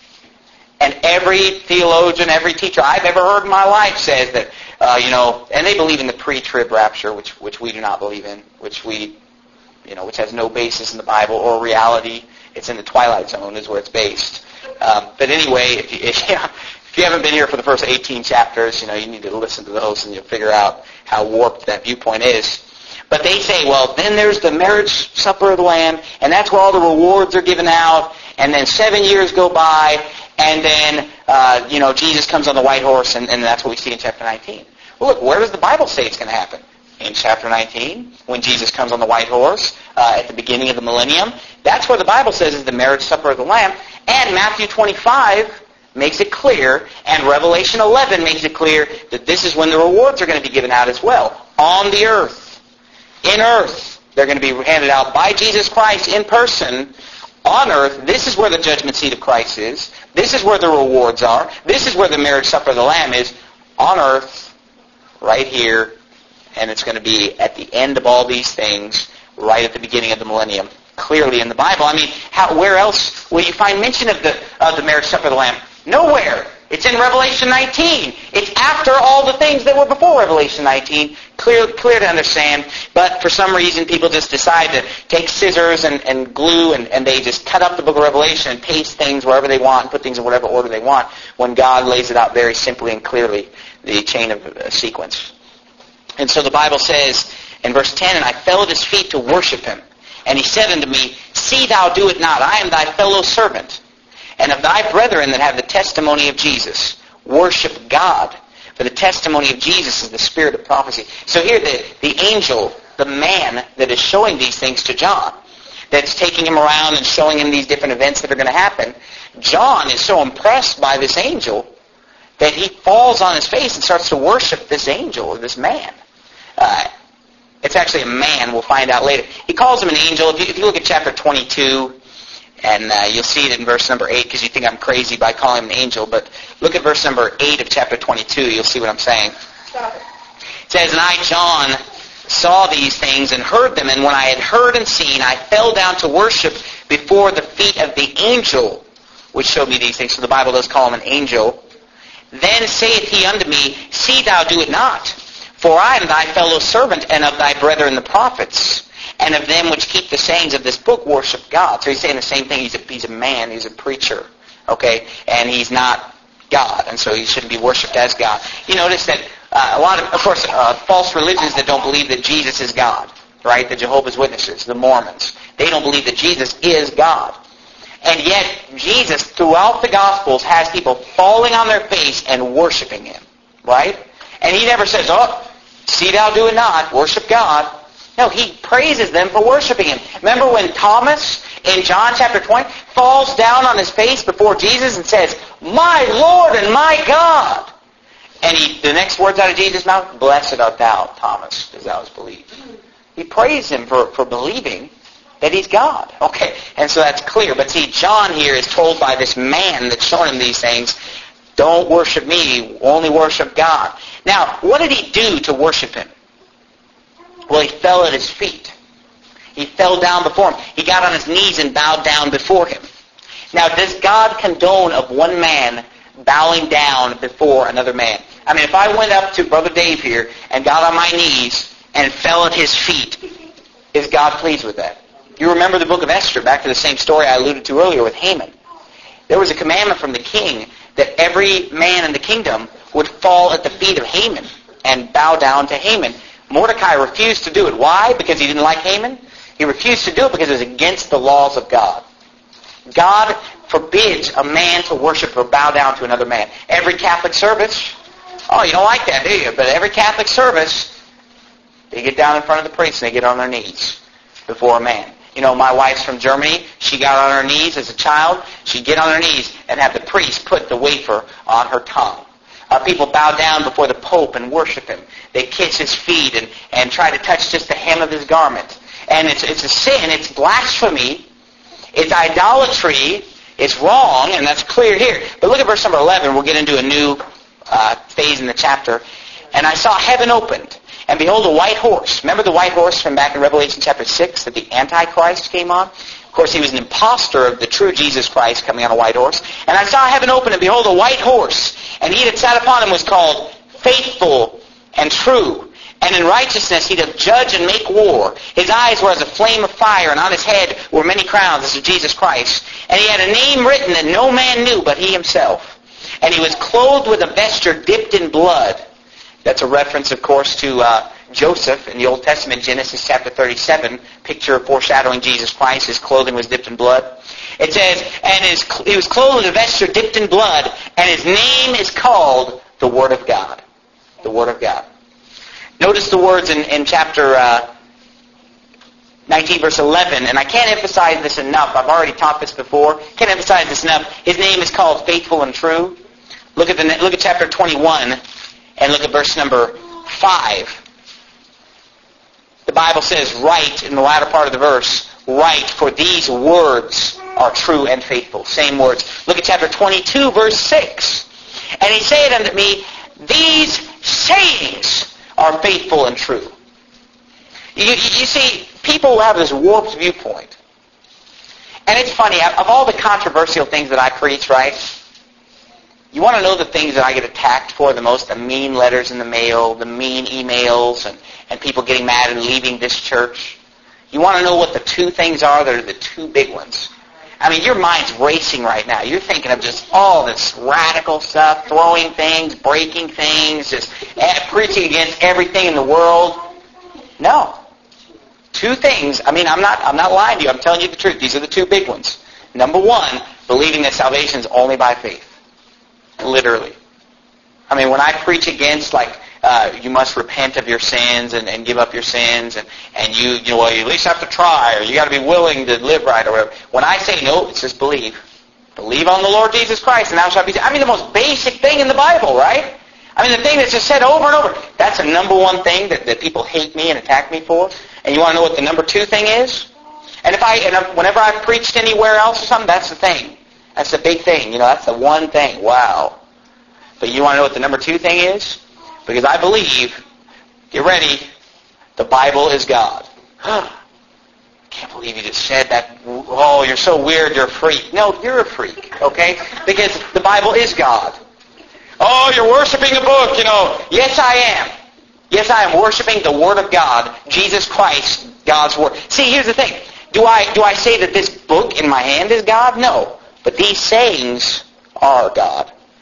And every theologian, every teacher I've ever heard in my life says that, uh, you know, and they believe in the pre-trib rapture, which which we do not believe in, which we you know, which has no basis in the Bible or reality. It's in the twilight zone is where it's based. Um, but anyway, if you, if, you, if you haven't been here for the first eighteen chapters, you know, you need to listen to those and you'll figure out how warped that viewpoint is. But they say, well, then there's the marriage supper of the Lamb, and that's where all the rewards are given out, and then seven years go by, and then, uh, you know, Jesus comes on the white horse, and, and that's what we see in chapter nineteen. Well, look, where does the Bible say it's going to happen? In chapter nineteen, when Jesus comes on the white horse uh, at the beginning of the millennium. That's where the Bible says is the marriage supper of the Lamb. And Matthew twenty-five makes it clear, and Revelation eleven makes it clear that this is when the rewards are going to be given out as well. On the earth. In earth. They're going to be handed out by Jesus Christ in person. On earth, this is where the judgment seat of Christ is. This is where the rewards are. This is where the marriage supper of the Lamb is. On earth, right here. And it's going to be at the end of all these things, right at the beginning of the millennium, clearly in the Bible. I mean, how, where else will you find mention of the of the marriage supper of the Lamb? Nowhere. It's in Revelation nineteen. It's after all the things that were before Revelation nineteen. Clear, clear to understand. But for some reason, people just decide to take scissors and, and glue, and, and they just cut up the book of Revelation and paste things wherever they want and put things in whatever order they want, when God lays it out very simply and clearly, the chain of uh, sequence. And so the Bible says in verse ten, and I fell at his feet to worship him. And he said unto me, see thou do it not. I am thy fellow servant, and of thy brethren that have the testimony of Jesus. Worship God. For the testimony of Jesus is the spirit of prophecy. So here the, the angel, the man that is showing these things to John, that's taking him around and showing him these different events that are going to happen, John is so impressed by this angel that he falls on his face and starts to worship this angel, or this man. Uh, it's actually a man, we'll find out later. He calls him an angel. If you, if you look at chapter twenty-two, and uh, you'll see it in verse number eight, because you think I'm crazy by calling him an angel, but look at verse number eight of chapter twenty-two, you'll see what I'm saying. It says, and I, John, saw these things and heard them, and when I had heard and seen, I fell down to worship before the feet of the angel, which showed me these things. So the Bible does call him an angel. Then saith he unto me, see thou do it not. For I am thy fellow servant, and of thy brethren the prophets, and of them which keep the sayings of this book worship God. So he's saying the same thing. He's a, he's a man. He's a preacher. Okay? And he's not God. And so he shouldn't be worshipped as God. You notice that uh, a lot of, of course, uh, false religions that don't believe that Jesus is God. Right? The Jehovah's Witnesses, the Mormons. They don't believe that Jesus is God. And yet, Jesus, throughout the Gospels, has people falling on their face and worshiping Him. Right? And He never says, oh, see thou do it not, worship God. No, He praises them for worshiping Him. Remember when Thomas, in John chapter twenty, falls down on his face before Jesus and says, my Lord and my God. And he, the next words out of Jesus' mouth, blessed art thou, Thomas, because thou hast believed. He praised Him for, for believing that He's God. Okay, and so that's clear. But see, John here is told by this man that's showing him these things, don't worship me, only worship God. Now, what did he do to worship Him? Well, he fell at His feet. He fell down before Him. He got on his knees and bowed down before Him. Now, does God condone of one man bowing down before another man? I mean, if I went up to Brother Dave here and got on my knees and fell at his feet, is God pleased with that? You remember the book of Esther, back to the same story I alluded to earlier with Haman. There was a commandment from the king that every man in the kingdom would fall at the feet of Haman and bow down to Haman. Mordecai refused to do it. Why? Because he didn't like Haman? He refused to do it because it was against the laws of God. God forbids a man to worship or bow down to another man. Every Catholic service, oh, you don't like that, do you? But every Catholic service, they get down in front of the priest and they get on their knees before a man. You know, my wife's from Germany. She got on her knees as a child. She'd get on her knees and have the priest put the wafer on her tongue. Uh, people bow down before the Pope and worship him. They kiss his feet and, and try to touch just the hem of his garment. And it's, it's a sin. It's blasphemy. It's idolatry. It's wrong, and that's clear here. But look at verse number eleven. We'll get into a new uh, phase in the chapter. And I saw heaven opened, and behold, a white horse. Remember the white horse from back in Revelation chapter six that the Antichrist came on? Of course, he was an impostor of the true Jesus Christ coming on a white horse. And I saw heaven open, and behold, a white horse. And he that sat upon him was called Faithful and True. And in righteousness he doth judge and make war. His eyes were as a flame of fire, and on his head were many crowns. This is Jesus Christ. And he had a name written that no man knew but he himself. And he was clothed with a vesture dipped in blood. That's a reference, of course, to uh, Joseph in the Old Testament, Genesis chapter thirty-seven, picture foreshadowing Jesus Christ. His clothing was dipped in blood. It says, and his, he was clothed with a vesture dipped in blood, and his name is called the Word of God. The Word of God. Notice the words in, in chapter uh, nineteen, verse eleven, and I can't emphasize this enough. I've already taught this before. Can't emphasize this enough. His name is called Faithful and True. Look at the look at chapter twenty-one, and look at verse number five. The Bible says, "Write," in the latter part of the verse, "Write, for these words are true and faithful." Same words. Look at chapter twenty-two, verse six. "And he said unto me, These sayings are faithful and true." You, you, you see, people have this warped viewpoint. And it's funny, of all the controversial things that I preach, right? You want to know the things that I get attacked for the most? The mean letters in the mail, the mean emails, and, and people getting mad and leaving this church. You want to know what the two things are that are the two big ones? I mean, your mind's racing right now. You're thinking of just all this radical stuff, throwing things, breaking things, just preaching against everything in the world. No. Two things. I mean, I'm not I'm not lying to you. I'm telling you the truth. These are the two big ones. Number one, believing that salvation is only by faith. Literally. I mean, when I preach against, like, Uh, you must repent of your sins and, and give up your sins, and, and you, you know, well, you at least have to try, or you got to be willing to live right, or whatever. When I say no, it's just believe. Believe on the Lord Jesus Christ, and thou shalt be saved. I mean, the most basic thing in the Bible, right? I mean, the thing that's just said over and over. That's the number one thing that, that people hate me and attack me for. And you want to know what the number two thing is? And if I, and if, whenever I've preached anywhere else or something, that's the thing. That's the big thing. You know, that's the one thing. Wow. But you want to know what the number two thing is? Because I believe, get ready, the Bible is God. I can't believe you just said that. Oh, you're so weird, you're a freak. No, you're a freak, okay? Because the Bible is God. Oh, you're worshiping a book, you know. Yes, I am. Yes, I am worshiping the Word of God, Jesus Christ, God's Word. See, here's the thing. Do I, do I say that this book in my hand is God? No. But these sayings are God.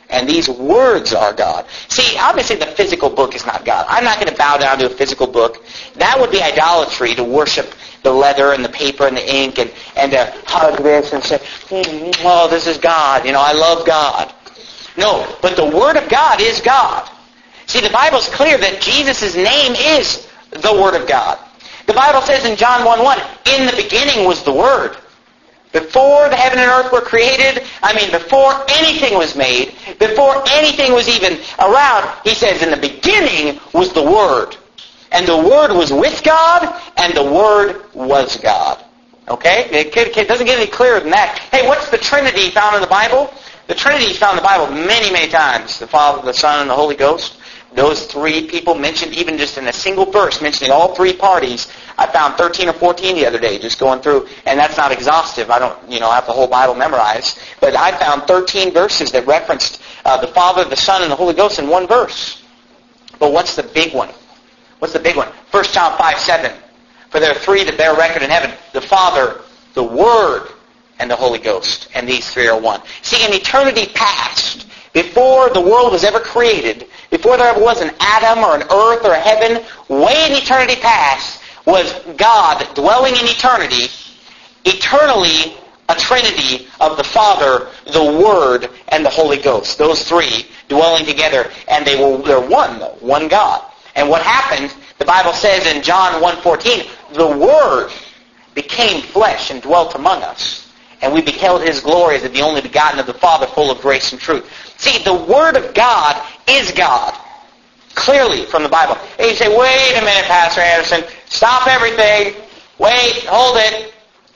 And these words are God. See, obviously the physical book is not God. I'm not going to bow down to a physical book. That would be idolatry, to worship the leather and the paper and the ink and, and to hug this and say, mm, oh, this is God. You know, I love God. No, but the Word of God is God. See, the Bible's clear that Jesus' name is the Word of God. The Bible says in John one one, in the beginning was the Word. Before the heaven and earth were created, I mean, before anything was made, before anything was even around, he says, in the beginning was the Word. And the Word was with God, and the Word was God. Okay? It doesn't get any clearer than that. Hey, what's the Trinity found in the Bible? The Trinity is found in the Bible many, many times. The Father, the Son, and the Holy Ghost. Those three people mentioned, even just in a single verse, mentioning all three parties. I found thirteen or fourteen the other day, just going through, and that's not exhaustive. I don't, you know, have the whole Bible memorized. But I found thirteen verses that referenced uh, the Father, the Son, and the Holy Ghost in one verse. But what's the big one? What's the big one? First John five seven. For there are three that bear record in heaven. The Father, the Word, and the Holy Ghost. And these three are one. See, in eternity past, before the world was ever created, before there ever was an atom or an earth or a heaven, way in eternity past was God dwelling in eternity, eternally a trinity of the Father, the Word, and the Holy Ghost. Those three dwelling together, and they were they're one, though, one God. And what happened, the Bible says in John one fourteen, the Word became flesh and dwelt among us. And we beheld His glory as of the only begotten of the Father, full of grace and truth. See, the Word of God is God. Clearly from the Bible. And you say, wait a minute, Pastor Anderson. Stop everything. Wait, hold it.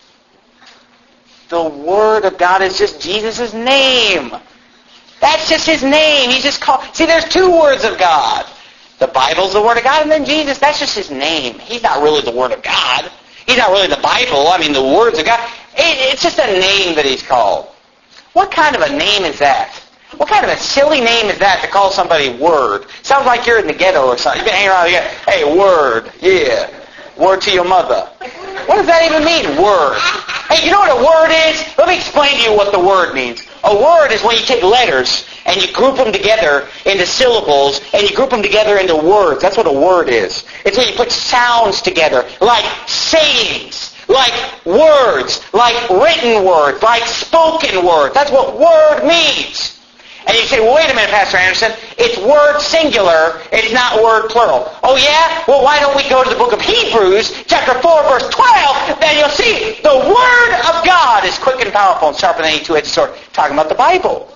The Word of God is just Jesus' name. That's just His name. He's just called... See, there's two words of God. The Bible's the Word of God, and then Jesus, that's just His name. He's not really the Word of God. He's not really the Bible. I mean, the words of God. It, it's just a name that He's called. What kind of a name is that? What kind of a silly name is that to call somebody Word? Sounds like you're in the ghetto or something. You've been hanging around the ghetto. Hey, Word. Yeah. Word to your mother. What does that even mean, Word? Hey, you know what a word is? Let me explain to you what the word means. A word is when you take letters and you group them together into syllables and you group them together into words. That's what a word is. It's when you put sounds together, like sayings, like words, like written words, like spoken words. That's what word means. And you say, well, wait a minute, Pastor Anderson. It's word singular. It's not word plural. Oh, yeah? Well, why don't we go to the book of Hebrews, chapter four, verse twelve? Then you'll see the Word of God is quick and powerful and sharper than any two-edged sword. Talking about the Bible.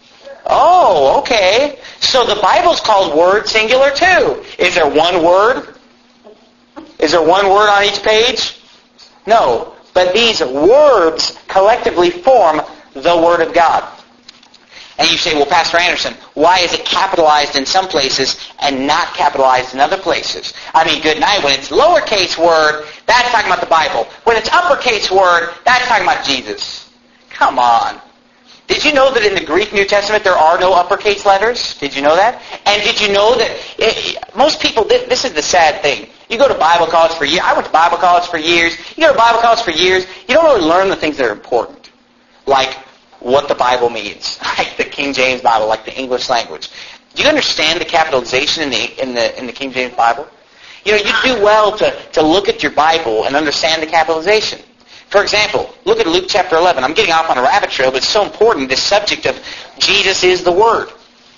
Oh, okay. So the Bible's called word singular, too. Is there one word? Is there one word on each page? No. But these words collectively form the Word of God. And you say, well, Pastor Anderson, why is it capitalized in some places and not capitalized in other places? I mean, good night. When it's lowercase word, that's talking about the Bible. When it's uppercase word, that's talking about Jesus. Come on. Did you know that in the Greek New Testament there are no uppercase letters? Did you know that? And did you know that it, most people, this is the sad thing. You go to Bible college for years. I went to Bible college for years. You go to Bible college for years. You don't really learn the things that are important. Like what the Bible means, like the King James Bible, like the English language. Do you understand the capitalization in the in the in the King James Bible? You know, you do well to, to look at your Bible and understand the capitalization. For example, look at Luke chapter eleven. I'm getting off on a rabbit trail, but it's so important, this subject of Jesus is the Word.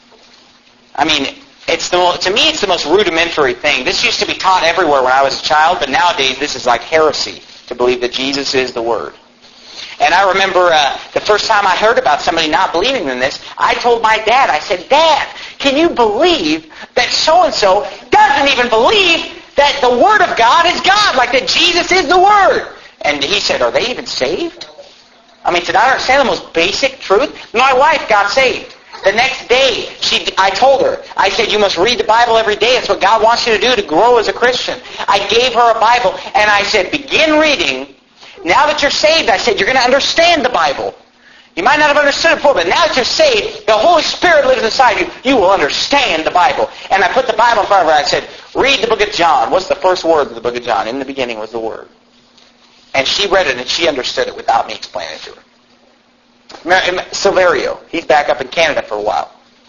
I mean, it's the to me it's the most rudimentary thing. This used to be taught everywhere when I was a child, but nowadays this is like heresy to believe that Jesus is the Word. And I remember uh, the first time I heard about somebody not believing in this, I told my dad, I said, Dad, can you believe that so-and-so doesn't even believe that the Word of God is God, like that Jesus is the Word? And he said, are they even saved? I mean, did I understand the most basic truth? My wife got saved. The next day, she, I told her, I said, you must read the Bible every day. It's what God wants you to do to grow as a Christian. I gave her a Bible, and I said, begin reading. Now that you're saved, I said, you're going to understand the Bible. You might not have understood it before, but now that you're saved, the Holy Spirit lives inside you. You will understand the Bible. And I put the Bible in front of her. I said, read the book of John. What's the first word of the book of John? In the beginning was the Word. And she read it, and she understood it without me explaining it to her. Silverio, he's back up in Canada for a while.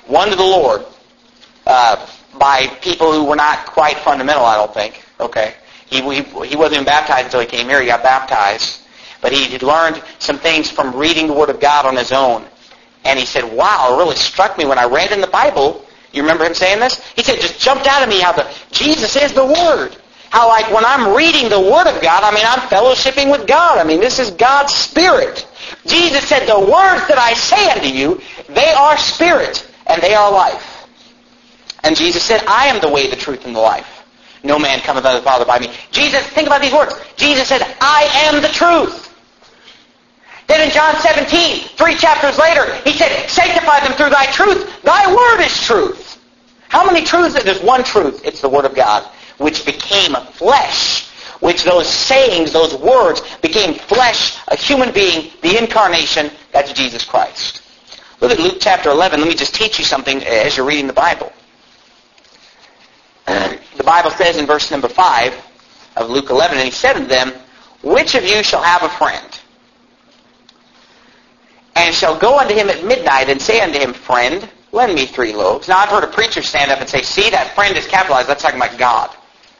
won to the Lord uh, by people who were not quite fundamental, I don't think. Okay, he, he he wasn't even baptized until he came here. He got baptized, but he had learned some things from reading the Word of God on his own. And he said, "Wow, it really struck me when I read in the Bible." You remember him saying this? He said, "Just jumped out at me how the Jesus is the Word. How like when I'm reading the Word of God, I mean I'm fellowshipping with God. I mean this is God's Spirit." Jesus said, "The words that I say unto you, they are spirit and they are life." And Jesus said, "I am the way, the truth, and the life. No man cometh unto the Father by me." Jesus, think about these words. Jesus said, "I am the truth." Then in John seventeen, three chapters later, he said, "Sanctify them through thy truth. Thy word is truth." How many truths? There's one truth. It's the Word of God, which became flesh. Which those sayings, those words, became flesh, a human being, the incarnation. That's Jesus Christ. Look at Luke chapter eleven. Let me just teach you something as you're reading the Bible. The Bible says in verse number five of Luke eleven, "And he said unto them, Which of you shall have a friend? And shall go unto him at midnight, and say unto him, Friend, lend me three loaves." Now I've heard a preacher stand up and say, "See, that friend is capitalized. That's talking about God."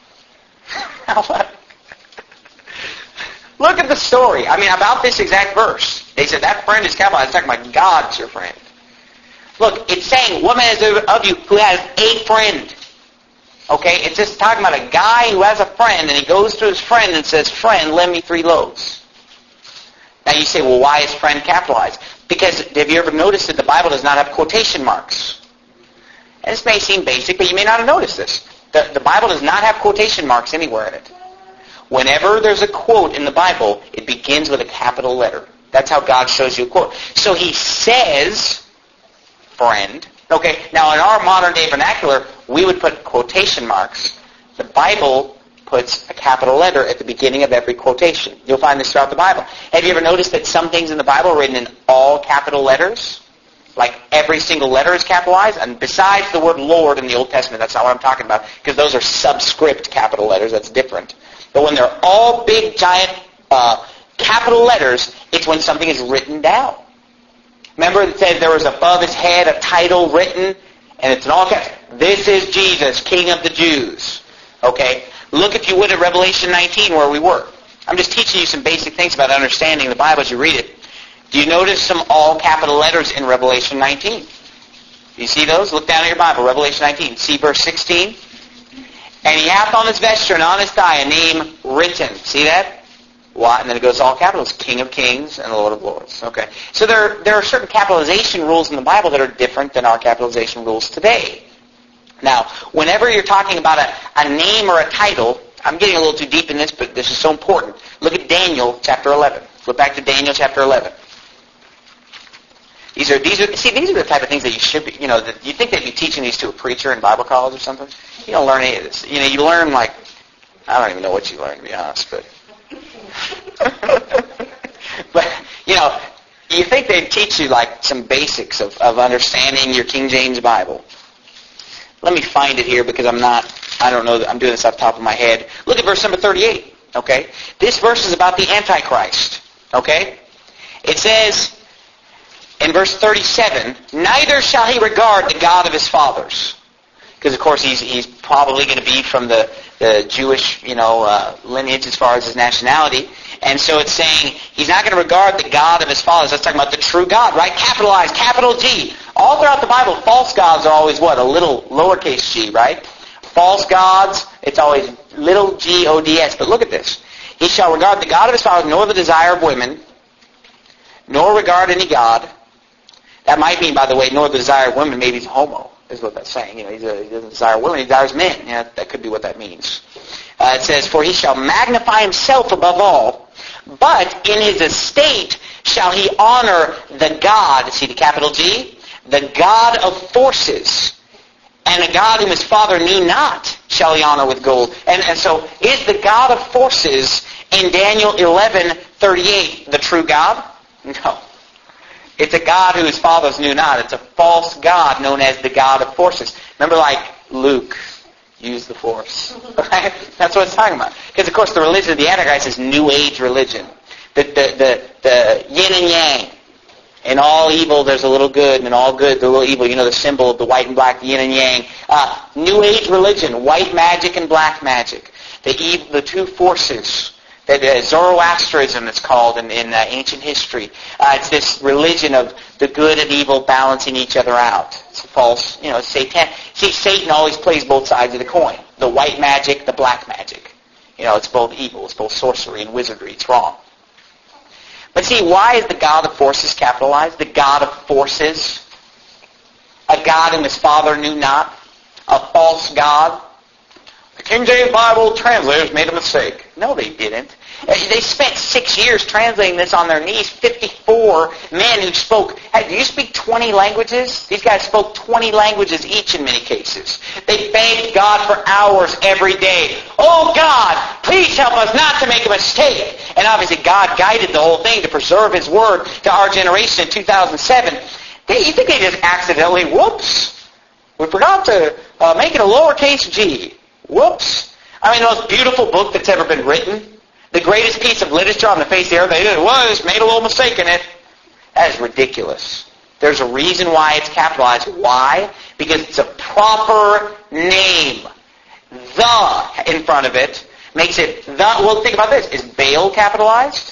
Look at the story. I mean, about this exact verse. They said, that friend is capitalized. It's talking about God's your friend. Look, it's saying, "What man is there of you who has a friend?" Okay, it's just talking about a guy who has a friend, and he goes to his friend and says, "Friend, lend me three loaves." Now you say, well, why is friend capitalized? Because have you ever noticed that the Bible does not have quotation marks? And this may seem basic, but you may not have noticed this. The, the Bible does not have quotation marks anywhere in it. Whenever there's a quote in the Bible, it begins with a capital letter. That's how God shows you a quote. So he says, friend. Okay, now in our modern day vernacular, we would put quotation marks. The Bible puts a capital letter at the beginning of every quotation. You'll find this throughout the Bible. Have you ever noticed that some things in the Bible are written in all capital letters? Like every single letter is capitalized? And besides the word Lord in the Old Testament, that's not what I'm talking about, because those are subscript capital letters. That's different. But when they're all big, giant uh, capital letters, it's when something is written down. Remember it said there was above his head a title written, and it's in all caps. This is Jesus, King of the Jews. Okay? Look, if you would, at Revelation nineteen, where we were. I'm just teaching you some basic things about understanding the Bible as you read it. Do you notice some all capital letters in Revelation nineteen? Do you see those? Look down at your Bible, Revelation nineteen. See verse sixteen? "And he hath on his vesture and on his thigh a name written." See that? What? And then it goes all capitals. King of Kings and the Lord of Lords. Okay. So there, there are certain capitalization rules in the Bible that are different than our capitalization rules today. Now, whenever you're talking about a, a name or a title, I'm getting a little too deep in this, but this is so important. Look at Daniel chapter eleven. Flip back to Daniel chapter eleven. These are these are see these are the type of things that you should be, you know, that you think they'd be teaching these to a preacher in Bible college or something. You don't learn any of this. You know, you learn like I don't even know what you learn, to be honest, but but you know, you think they'd teach you like some basics of, of understanding your King James Bible. Let me find it here because I'm not, I don't know, I'm doing this off the top of my head. Look at verse number thirty-eight, okay? This verse is about the Antichrist, okay? It says in verse thirty-seven, "Neither shall he regard the God of his fathers." Because, of course, he's he's probably going to be from the, the Jewish, you know, uh, lineage as far as his nationality. And so it's saying he's not going to regard the God of his fathers. That's talking about the true God, right? Capitalized, capital G. All throughout the Bible, false gods are always what? A little lowercase g, right? False gods, it's always little g O D S. But look at this. "He shall regard the God of his fathers, nor the desire of women, nor regard any God." That might mean, by the way, nor the desire of women. Maybe he's a homo, is what that's saying. You know, he's a, he doesn't desire women, he desires men. Yeah, that could be what that means. Uh, it says, "For he shall magnify himself above all, but in his estate shall he honor the God," see the capital G, "the God of forces, and a God whom his father knew not shall he honor with gold." And, and so is the God of forces in Daniel eleven thirty-eight the true God? No. It's a God who his fathers knew not. It's a false God known as the God of forces. Remember, like Luke used the force. Right? That's what it's talking about. Because, of course, the religion of the Antichrist is New Age religion. The, the, the, the yin and yang. In all evil, there's a little good, and in all good, there's a little evil. You know the symbol of the white and black, the yin and yang. Uh, New Age religion, white magic and black magic. The, ev- the two forces. That uh, Zoroastrianism, it's called in, in uh, ancient history. Uh, it's this religion of the good and evil balancing each other out. It's a false, you know, Satan. See, Satan always plays both sides of the coin. The white magic, the black magic. You know, it's both evil. It's both sorcery and wizardry. It's wrong. But see, why is the God of forces capitalized? The God of forces. A God whom his father knew not. A false God. The King James Bible translators made a mistake. No, they didn't. They spent six years translating this on their knees. fifty-four men who spoke. Hey, do you speak twenty languages? These guys spoke twenty languages each in many cases. They begged God for hours every day. Oh God, please help us not to make a mistake. And obviously God guided the whole thing to preserve His Word to our generation in two thousand seven. They, you think they just accidentally, whoops, we forgot to uh, make it a lowercase g. Whoops. I mean, the most beautiful book that's ever been written. The greatest piece of literature on the face of the earth. They did it was, made a little mistake in it. That is ridiculous. There's a reason why it's capitalized. Why? Because it's a proper name. The in front of it makes it the. Well, think about this. Is Baal capitalized?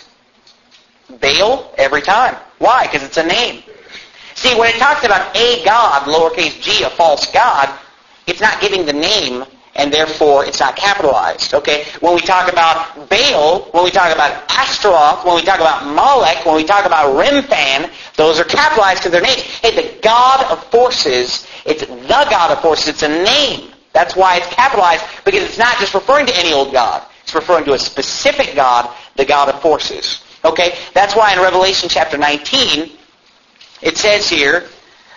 Baal every time. Why? Because it's a name. See, when it talks about a god, lowercase g, a false god, it's not giving the name, and therefore it's not capitalized. Okay? When we talk about Baal, when we talk about Ashtaroth, when we talk about Molech, when we talk about Remphan, those are capitalized because they're names. Hey, the God of forces, it's the God of forces, it's a name. That's why it's capitalized, because it's not just referring to any old God. It's referring to a specific God, the God of forces. Okay? That's why in Revelation chapter nineteen, it says here,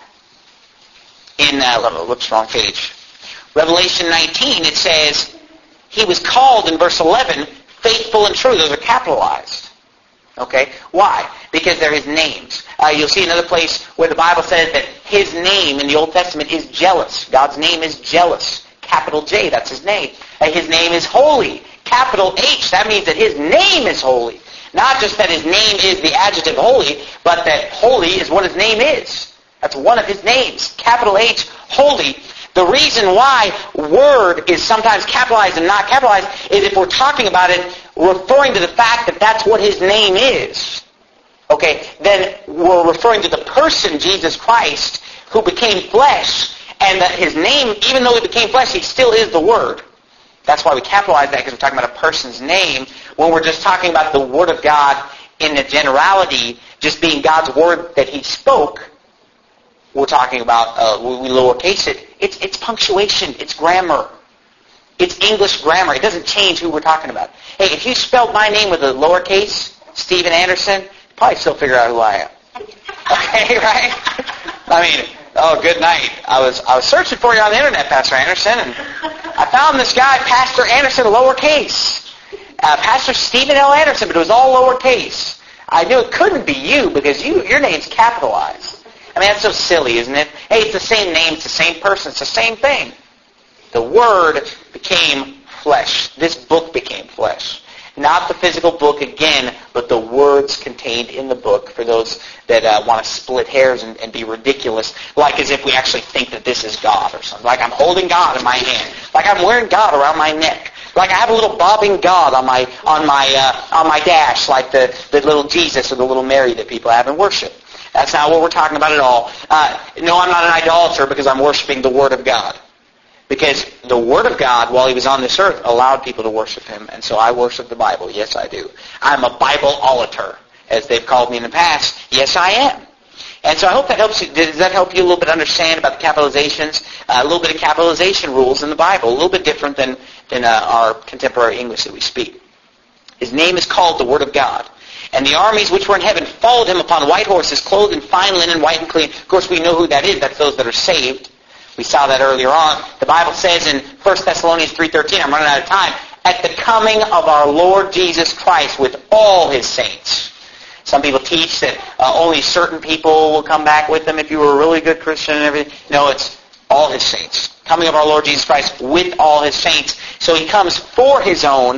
in, uh, whoops, wrong page. Revelation nineteen, it says, he was called, in verse eleven, faithful and true. Those are capitalized. Okay? Why? Because they're his names. Uh, you'll see another place where the Bible says that his name in the Old Testament is jealous. God's name is jealous. Capital J, that's his name. Uh, his name is holy. Capital H, that means that his name is holy. Not just that his name is the adjective holy, but that holy is what his name is. That's one of his names. Capital H, holy. The reason why word is sometimes capitalized and not capitalized is if we're talking about it referring to the fact that that's what his name is. Okay, then we're referring to the person, Jesus Christ, who became flesh, and that his name, even though he became flesh, he still is the Word. That's why we capitalize that, because we're talking about a person's name. When we're just talking about the Word of God in the generality, just being God's Word that he spoke, we're talking about, uh, we lowercase it. It's, it's punctuation. It's grammar. It's English grammar. It doesn't change who we're talking about. Hey, if you spelled my name with a lowercase, Steven Anderson, you'd probably still figure out who I am. Okay, right? I mean, oh, good night. I was I was searching for you on the internet, Pastor Anderson, and I found this guy, Pastor Anderson, lowercase. Uh, Pastor Steven L. Anderson, but it was all lowercase. I knew it couldn't be you because you your name's capitalized. I mean, that's so silly, isn't it? Hey, it's the same name, it's the same person, it's the same thing. The Word became flesh. This book became flesh. Not the physical book again, but the words contained in the book for those that uh, want to split hairs and, and be ridiculous, like as if we actually think that this is God or something. Like I'm holding God in my hand. Like I'm wearing God around my neck. Like I have a little bobbing God on my on my uh, on my dash, like the, the little Jesus or the little Mary that people have in worship. That's not what we're talking about at all. Uh, no, I'm not an idolater because I'm worshiping the Word of God. Because the Word of God, while he was on this earth, allowed people to worship him. And so I worship the Bible. Yes, I do. I'm a Bible-olator, as they've called me in the past. Yes, I am. And so I hope that helps you. Does that help you a little bit understand about the capitalizations? Uh, a little bit of capitalization rules in the Bible. A little bit different than, than uh, our contemporary English that we speak. His name is called the Word of God. And the armies which were in heaven followed him upon white horses, clothed in fine linen, white and clean. Of course, we know who that is. That's those that are saved. We saw that earlier on. The Bible says in First Thessalonians three thirteen, I'm running out of time, at the coming of our Lord Jesus Christ with all his saints. Some people teach that uh, only certain people will come back with him if you were a really good Christian and everything. No, it's all his saints. Coming of our Lord Jesus Christ with all his saints. So he comes for his own,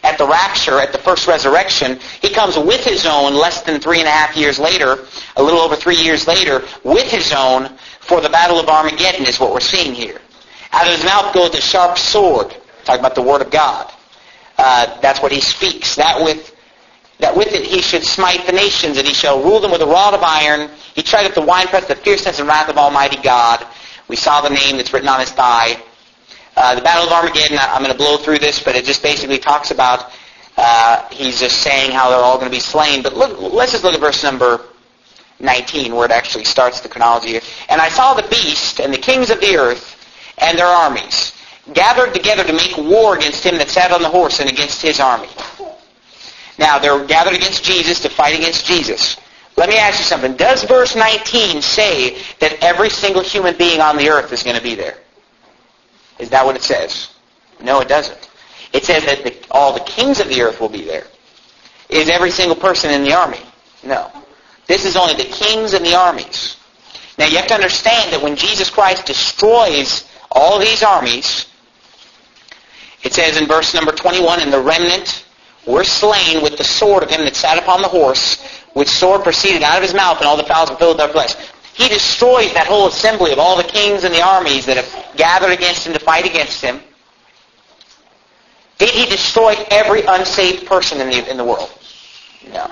at the rapture, at the first resurrection. He comes with his own less than three and a half years later, a little over three years later, with his own for the battle of Armageddon is what we're seeing here. Out of his mouth goes a sharp sword. Talking about the Word of God. Uh, that's what he speaks. That with that with it he should smite the nations, and he shall rule them with a rod of iron. He treadeth the winepress, the fierceness and wrath of Almighty God. We saw the name that's written on his thigh. Uh, the Battle of Armageddon, I'm going to blow through this, but it just basically talks about, uh, he's just saying how they're all going to be slain. But look, let's just look at verse number nineteen, where it actually starts the chronology here. And I saw the beast and the kings of the earth and their armies gathered together to make war against him that sat on the horse and against his army. Now, they're gathered against Jesus to fight against Jesus. Let me ask you something. Does verse nineteen say that every single human being on the earth is going to be there? Is that what it says? No, it doesn't. It says that the, all the kings of the earth will be there. Is every single person in the army? No. This is only the kings and the armies. Now, you have to understand that when Jesus Christ destroys all these armies, it says in verse number twenty-one, and the remnant were slain with the sword of him that sat upon the horse, which sword proceeded out of his mouth, and all the fowls were filled with their flesh. He destroys that whole assembly of all the kings and the armies that have gathered against him to fight against him. Did he destroy every unsaved person in the, in the world? No.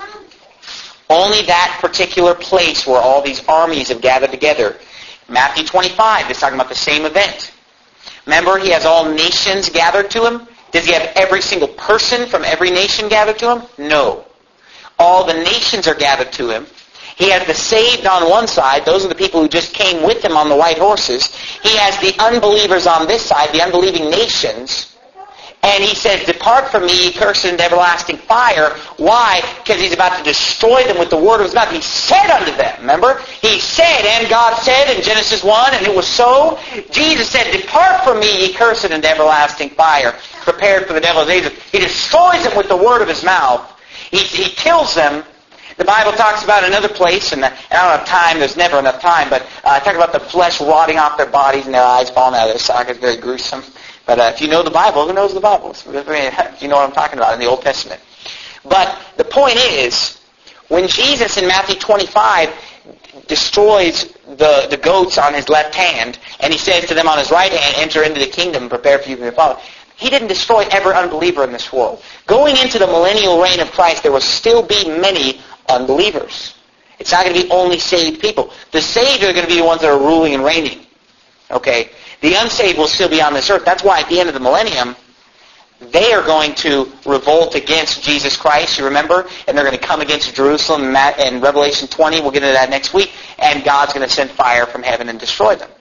Only that particular place where all these armies have gathered together. Matthew twenty-five is talking about the same event. Remember, he has all nations gathered to him. Does he have every single person from every nation gathered to him? No. All the nations are gathered to him. He has the saved on one side. Those are the people who just came with him on the white horses. He has the unbelievers on this side, the unbelieving nations. And he says, depart from me, ye cursed, into everlasting fire. Why? Because he's about to destroy them with the word of his mouth. He said unto them, remember? He said, and God said in Genesis one, and it was so. Jesus said, depart from me, ye cursed, into everlasting fire, prepared for the devil's agents. He destroys them with the word of his mouth. He, he kills them. The Bible talks about another place, and, and I don't have time, there's never enough time, but uh, talk about the flesh rotting off their bodies and their eyes falling out of their sockets. Very gruesome. But uh, if you know the Bible, who knows the Bible? You know what I'm talking about in the Old Testament. But the point is, when Jesus in Matthew twenty-five destroys the, the goats on his left hand, and he says to them on his right hand, enter into the kingdom and prepare for you to follow, he didn't destroy every unbeliever in this world. Going into the millennial reign of Christ, there will still be many unbelievers. It's not going to be only saved people. The saved are going to be the ones that are ruling and reigning. Okay? The unsaved will still be on this earth. That's why at the end of the millennium, they are going to revolt against Jesus Christ, you remember? And they're going to come against Jerusalem in Revelation twenty. We'll get into that next week. And God's going to send fire from heaven and destroy them.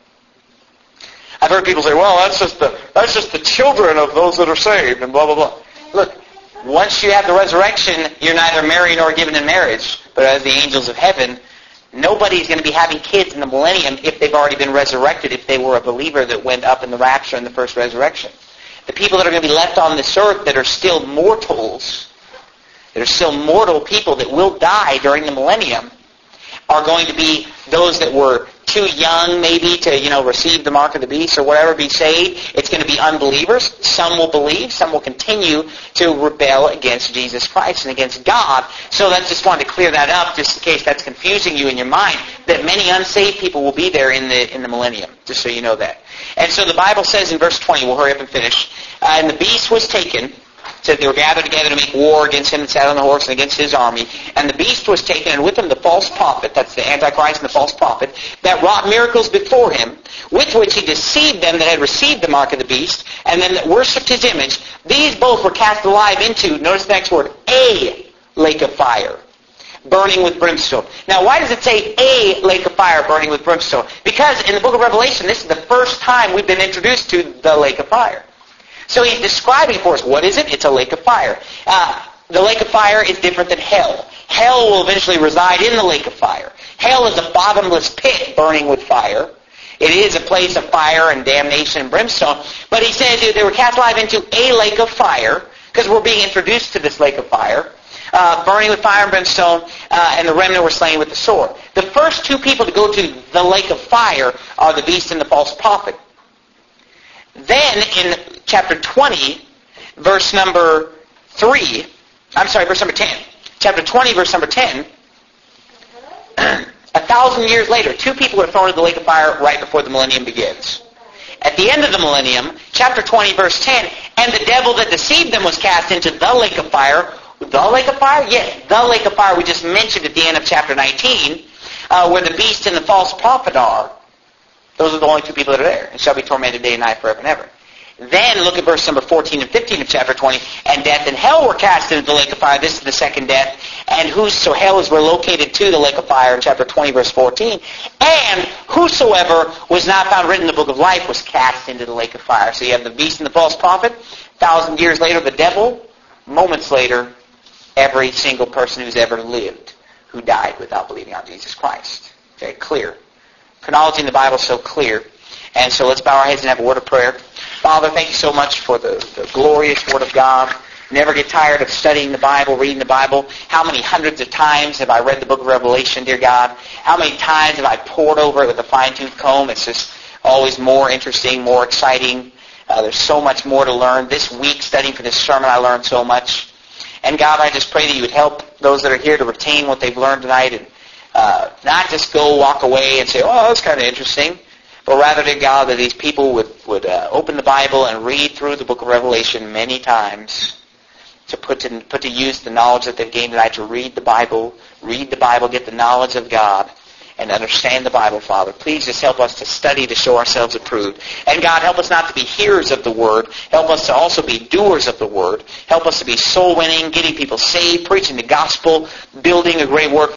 I've heard people say, well, that's just the that's just the children of those that are saved, and blah, blah, blah. Look, once you have the resurrection, you're neither married nor given in marriage. But as the angels of heaven, nobody's going to be having kids in the millennium if they've already been resurrected, if they were a believer that went up in the rapture in the first resurrection. The people that are going to be left on this earth that are still mortals, that are still mortal people that will die during the millennium, are going to be those that were too young maybe to, you know, receive the mark of the beast or whatever, be saved. It's going to be unbelievers. Some will believe. Some will continue to rebel against Jesus Christ and against God. So I just wanted to clear that up just in case that's confusing you in your mind, that many unsaved people will be there in the in the millennium, just so you know that. And so the Bible says in verse twenty, we'll hurry up and finish, uh, and the beast was taken. Said they were gathered together to make war against him that sat on the horse and against his army. And the beast was taken, and with him the false prophet, that's the Antichrist and the false prophet, that wrought miracles before him, with which he deceived them that had received the mark of the beast, and them that worshipped his image. These both were cast alive into, notice the next word, a lake of fire, burning with brimstone. Now, why does it say a lake of fire burning with brimstone? Because in the book of Revelation, this is the first time we've been introduced to the lake of fire. So he's describing for us, what is it? It's a lake of fire. Uh, the lake of fire is different than hell. Hell will eventually reside in the lake of fire. Hell is a bottomless pit burning with fire. It is a place of fire and damnation and brimstone. But he says they were cast alive into a lake of fire, because we're being introduced to this lake of fire, uh, burning with fire and brimstone, uh, and the remnant were slain with the sword. The first two people to go to the lake of fire are the beast and the false prophet. Then in chapter twenty, verse number three, I'm sorry, verse number ten. Chapter twenty, verse number ten. A thousand years later, two people are thrown into the lake of fire right before the millennium begins. At the end of the millennium, chapter twenty, verse ten, and the devil that deceived them was cast into the lake of fire. The lake of fire? Yes, the lake of fire we just mentioned at the end of chapter nineteen, uh, where the beast and the false prophet are. Those are the only two people that are there, and shall be tormented day and night forever and ever. Then look at verse number fourteen and fifteen of chapter twenty. And death and hell were cast into the lake of fire. This is the second death. And whoso hell is relocated to the lake of fire in chapter twenty, verse fourteen. And whosoever was not found written in the book of life was cast into the lake of fire. So you have the beast and the false prophet. A thousand years later, the devil. Moments later, every single person who's ever lived who died without believing on Jesus Christ. Very clear. Chronology in the Bible is so clear. And so let's bow our heads and have a word of prayer. Father, thank you so much for the, the glorious Word of God. Never get tired of studying the Bible, reading the Bible. How many hundreds of times have I read the book of Revelation, dear God? How many times have I pored over it with a fine-tooth comb? It's just always more interesting, more exciting. Uh, there's so much more to learn. This week, studying for this sermon, I learned so much. And God, I just pray that you would help those that are here to retain what they've learned tonight and uh, not just go walk away and say, oh, that's kind of interesting. But rather, dear God, that these people would, would uh, open the Bible and read through the book of Revelation many times to put to put to use the knowledge that they've gained tonight, to read the Bible, read the Bible, get the knowledge of God, and understand the Bible, Father. Please just help us to study to show ourselves approved. And God, help us not to be hearers of the Word. Help us to also be doers of the Word. Help us to be soul winning, getting people saved, preaching the gospel, building a great work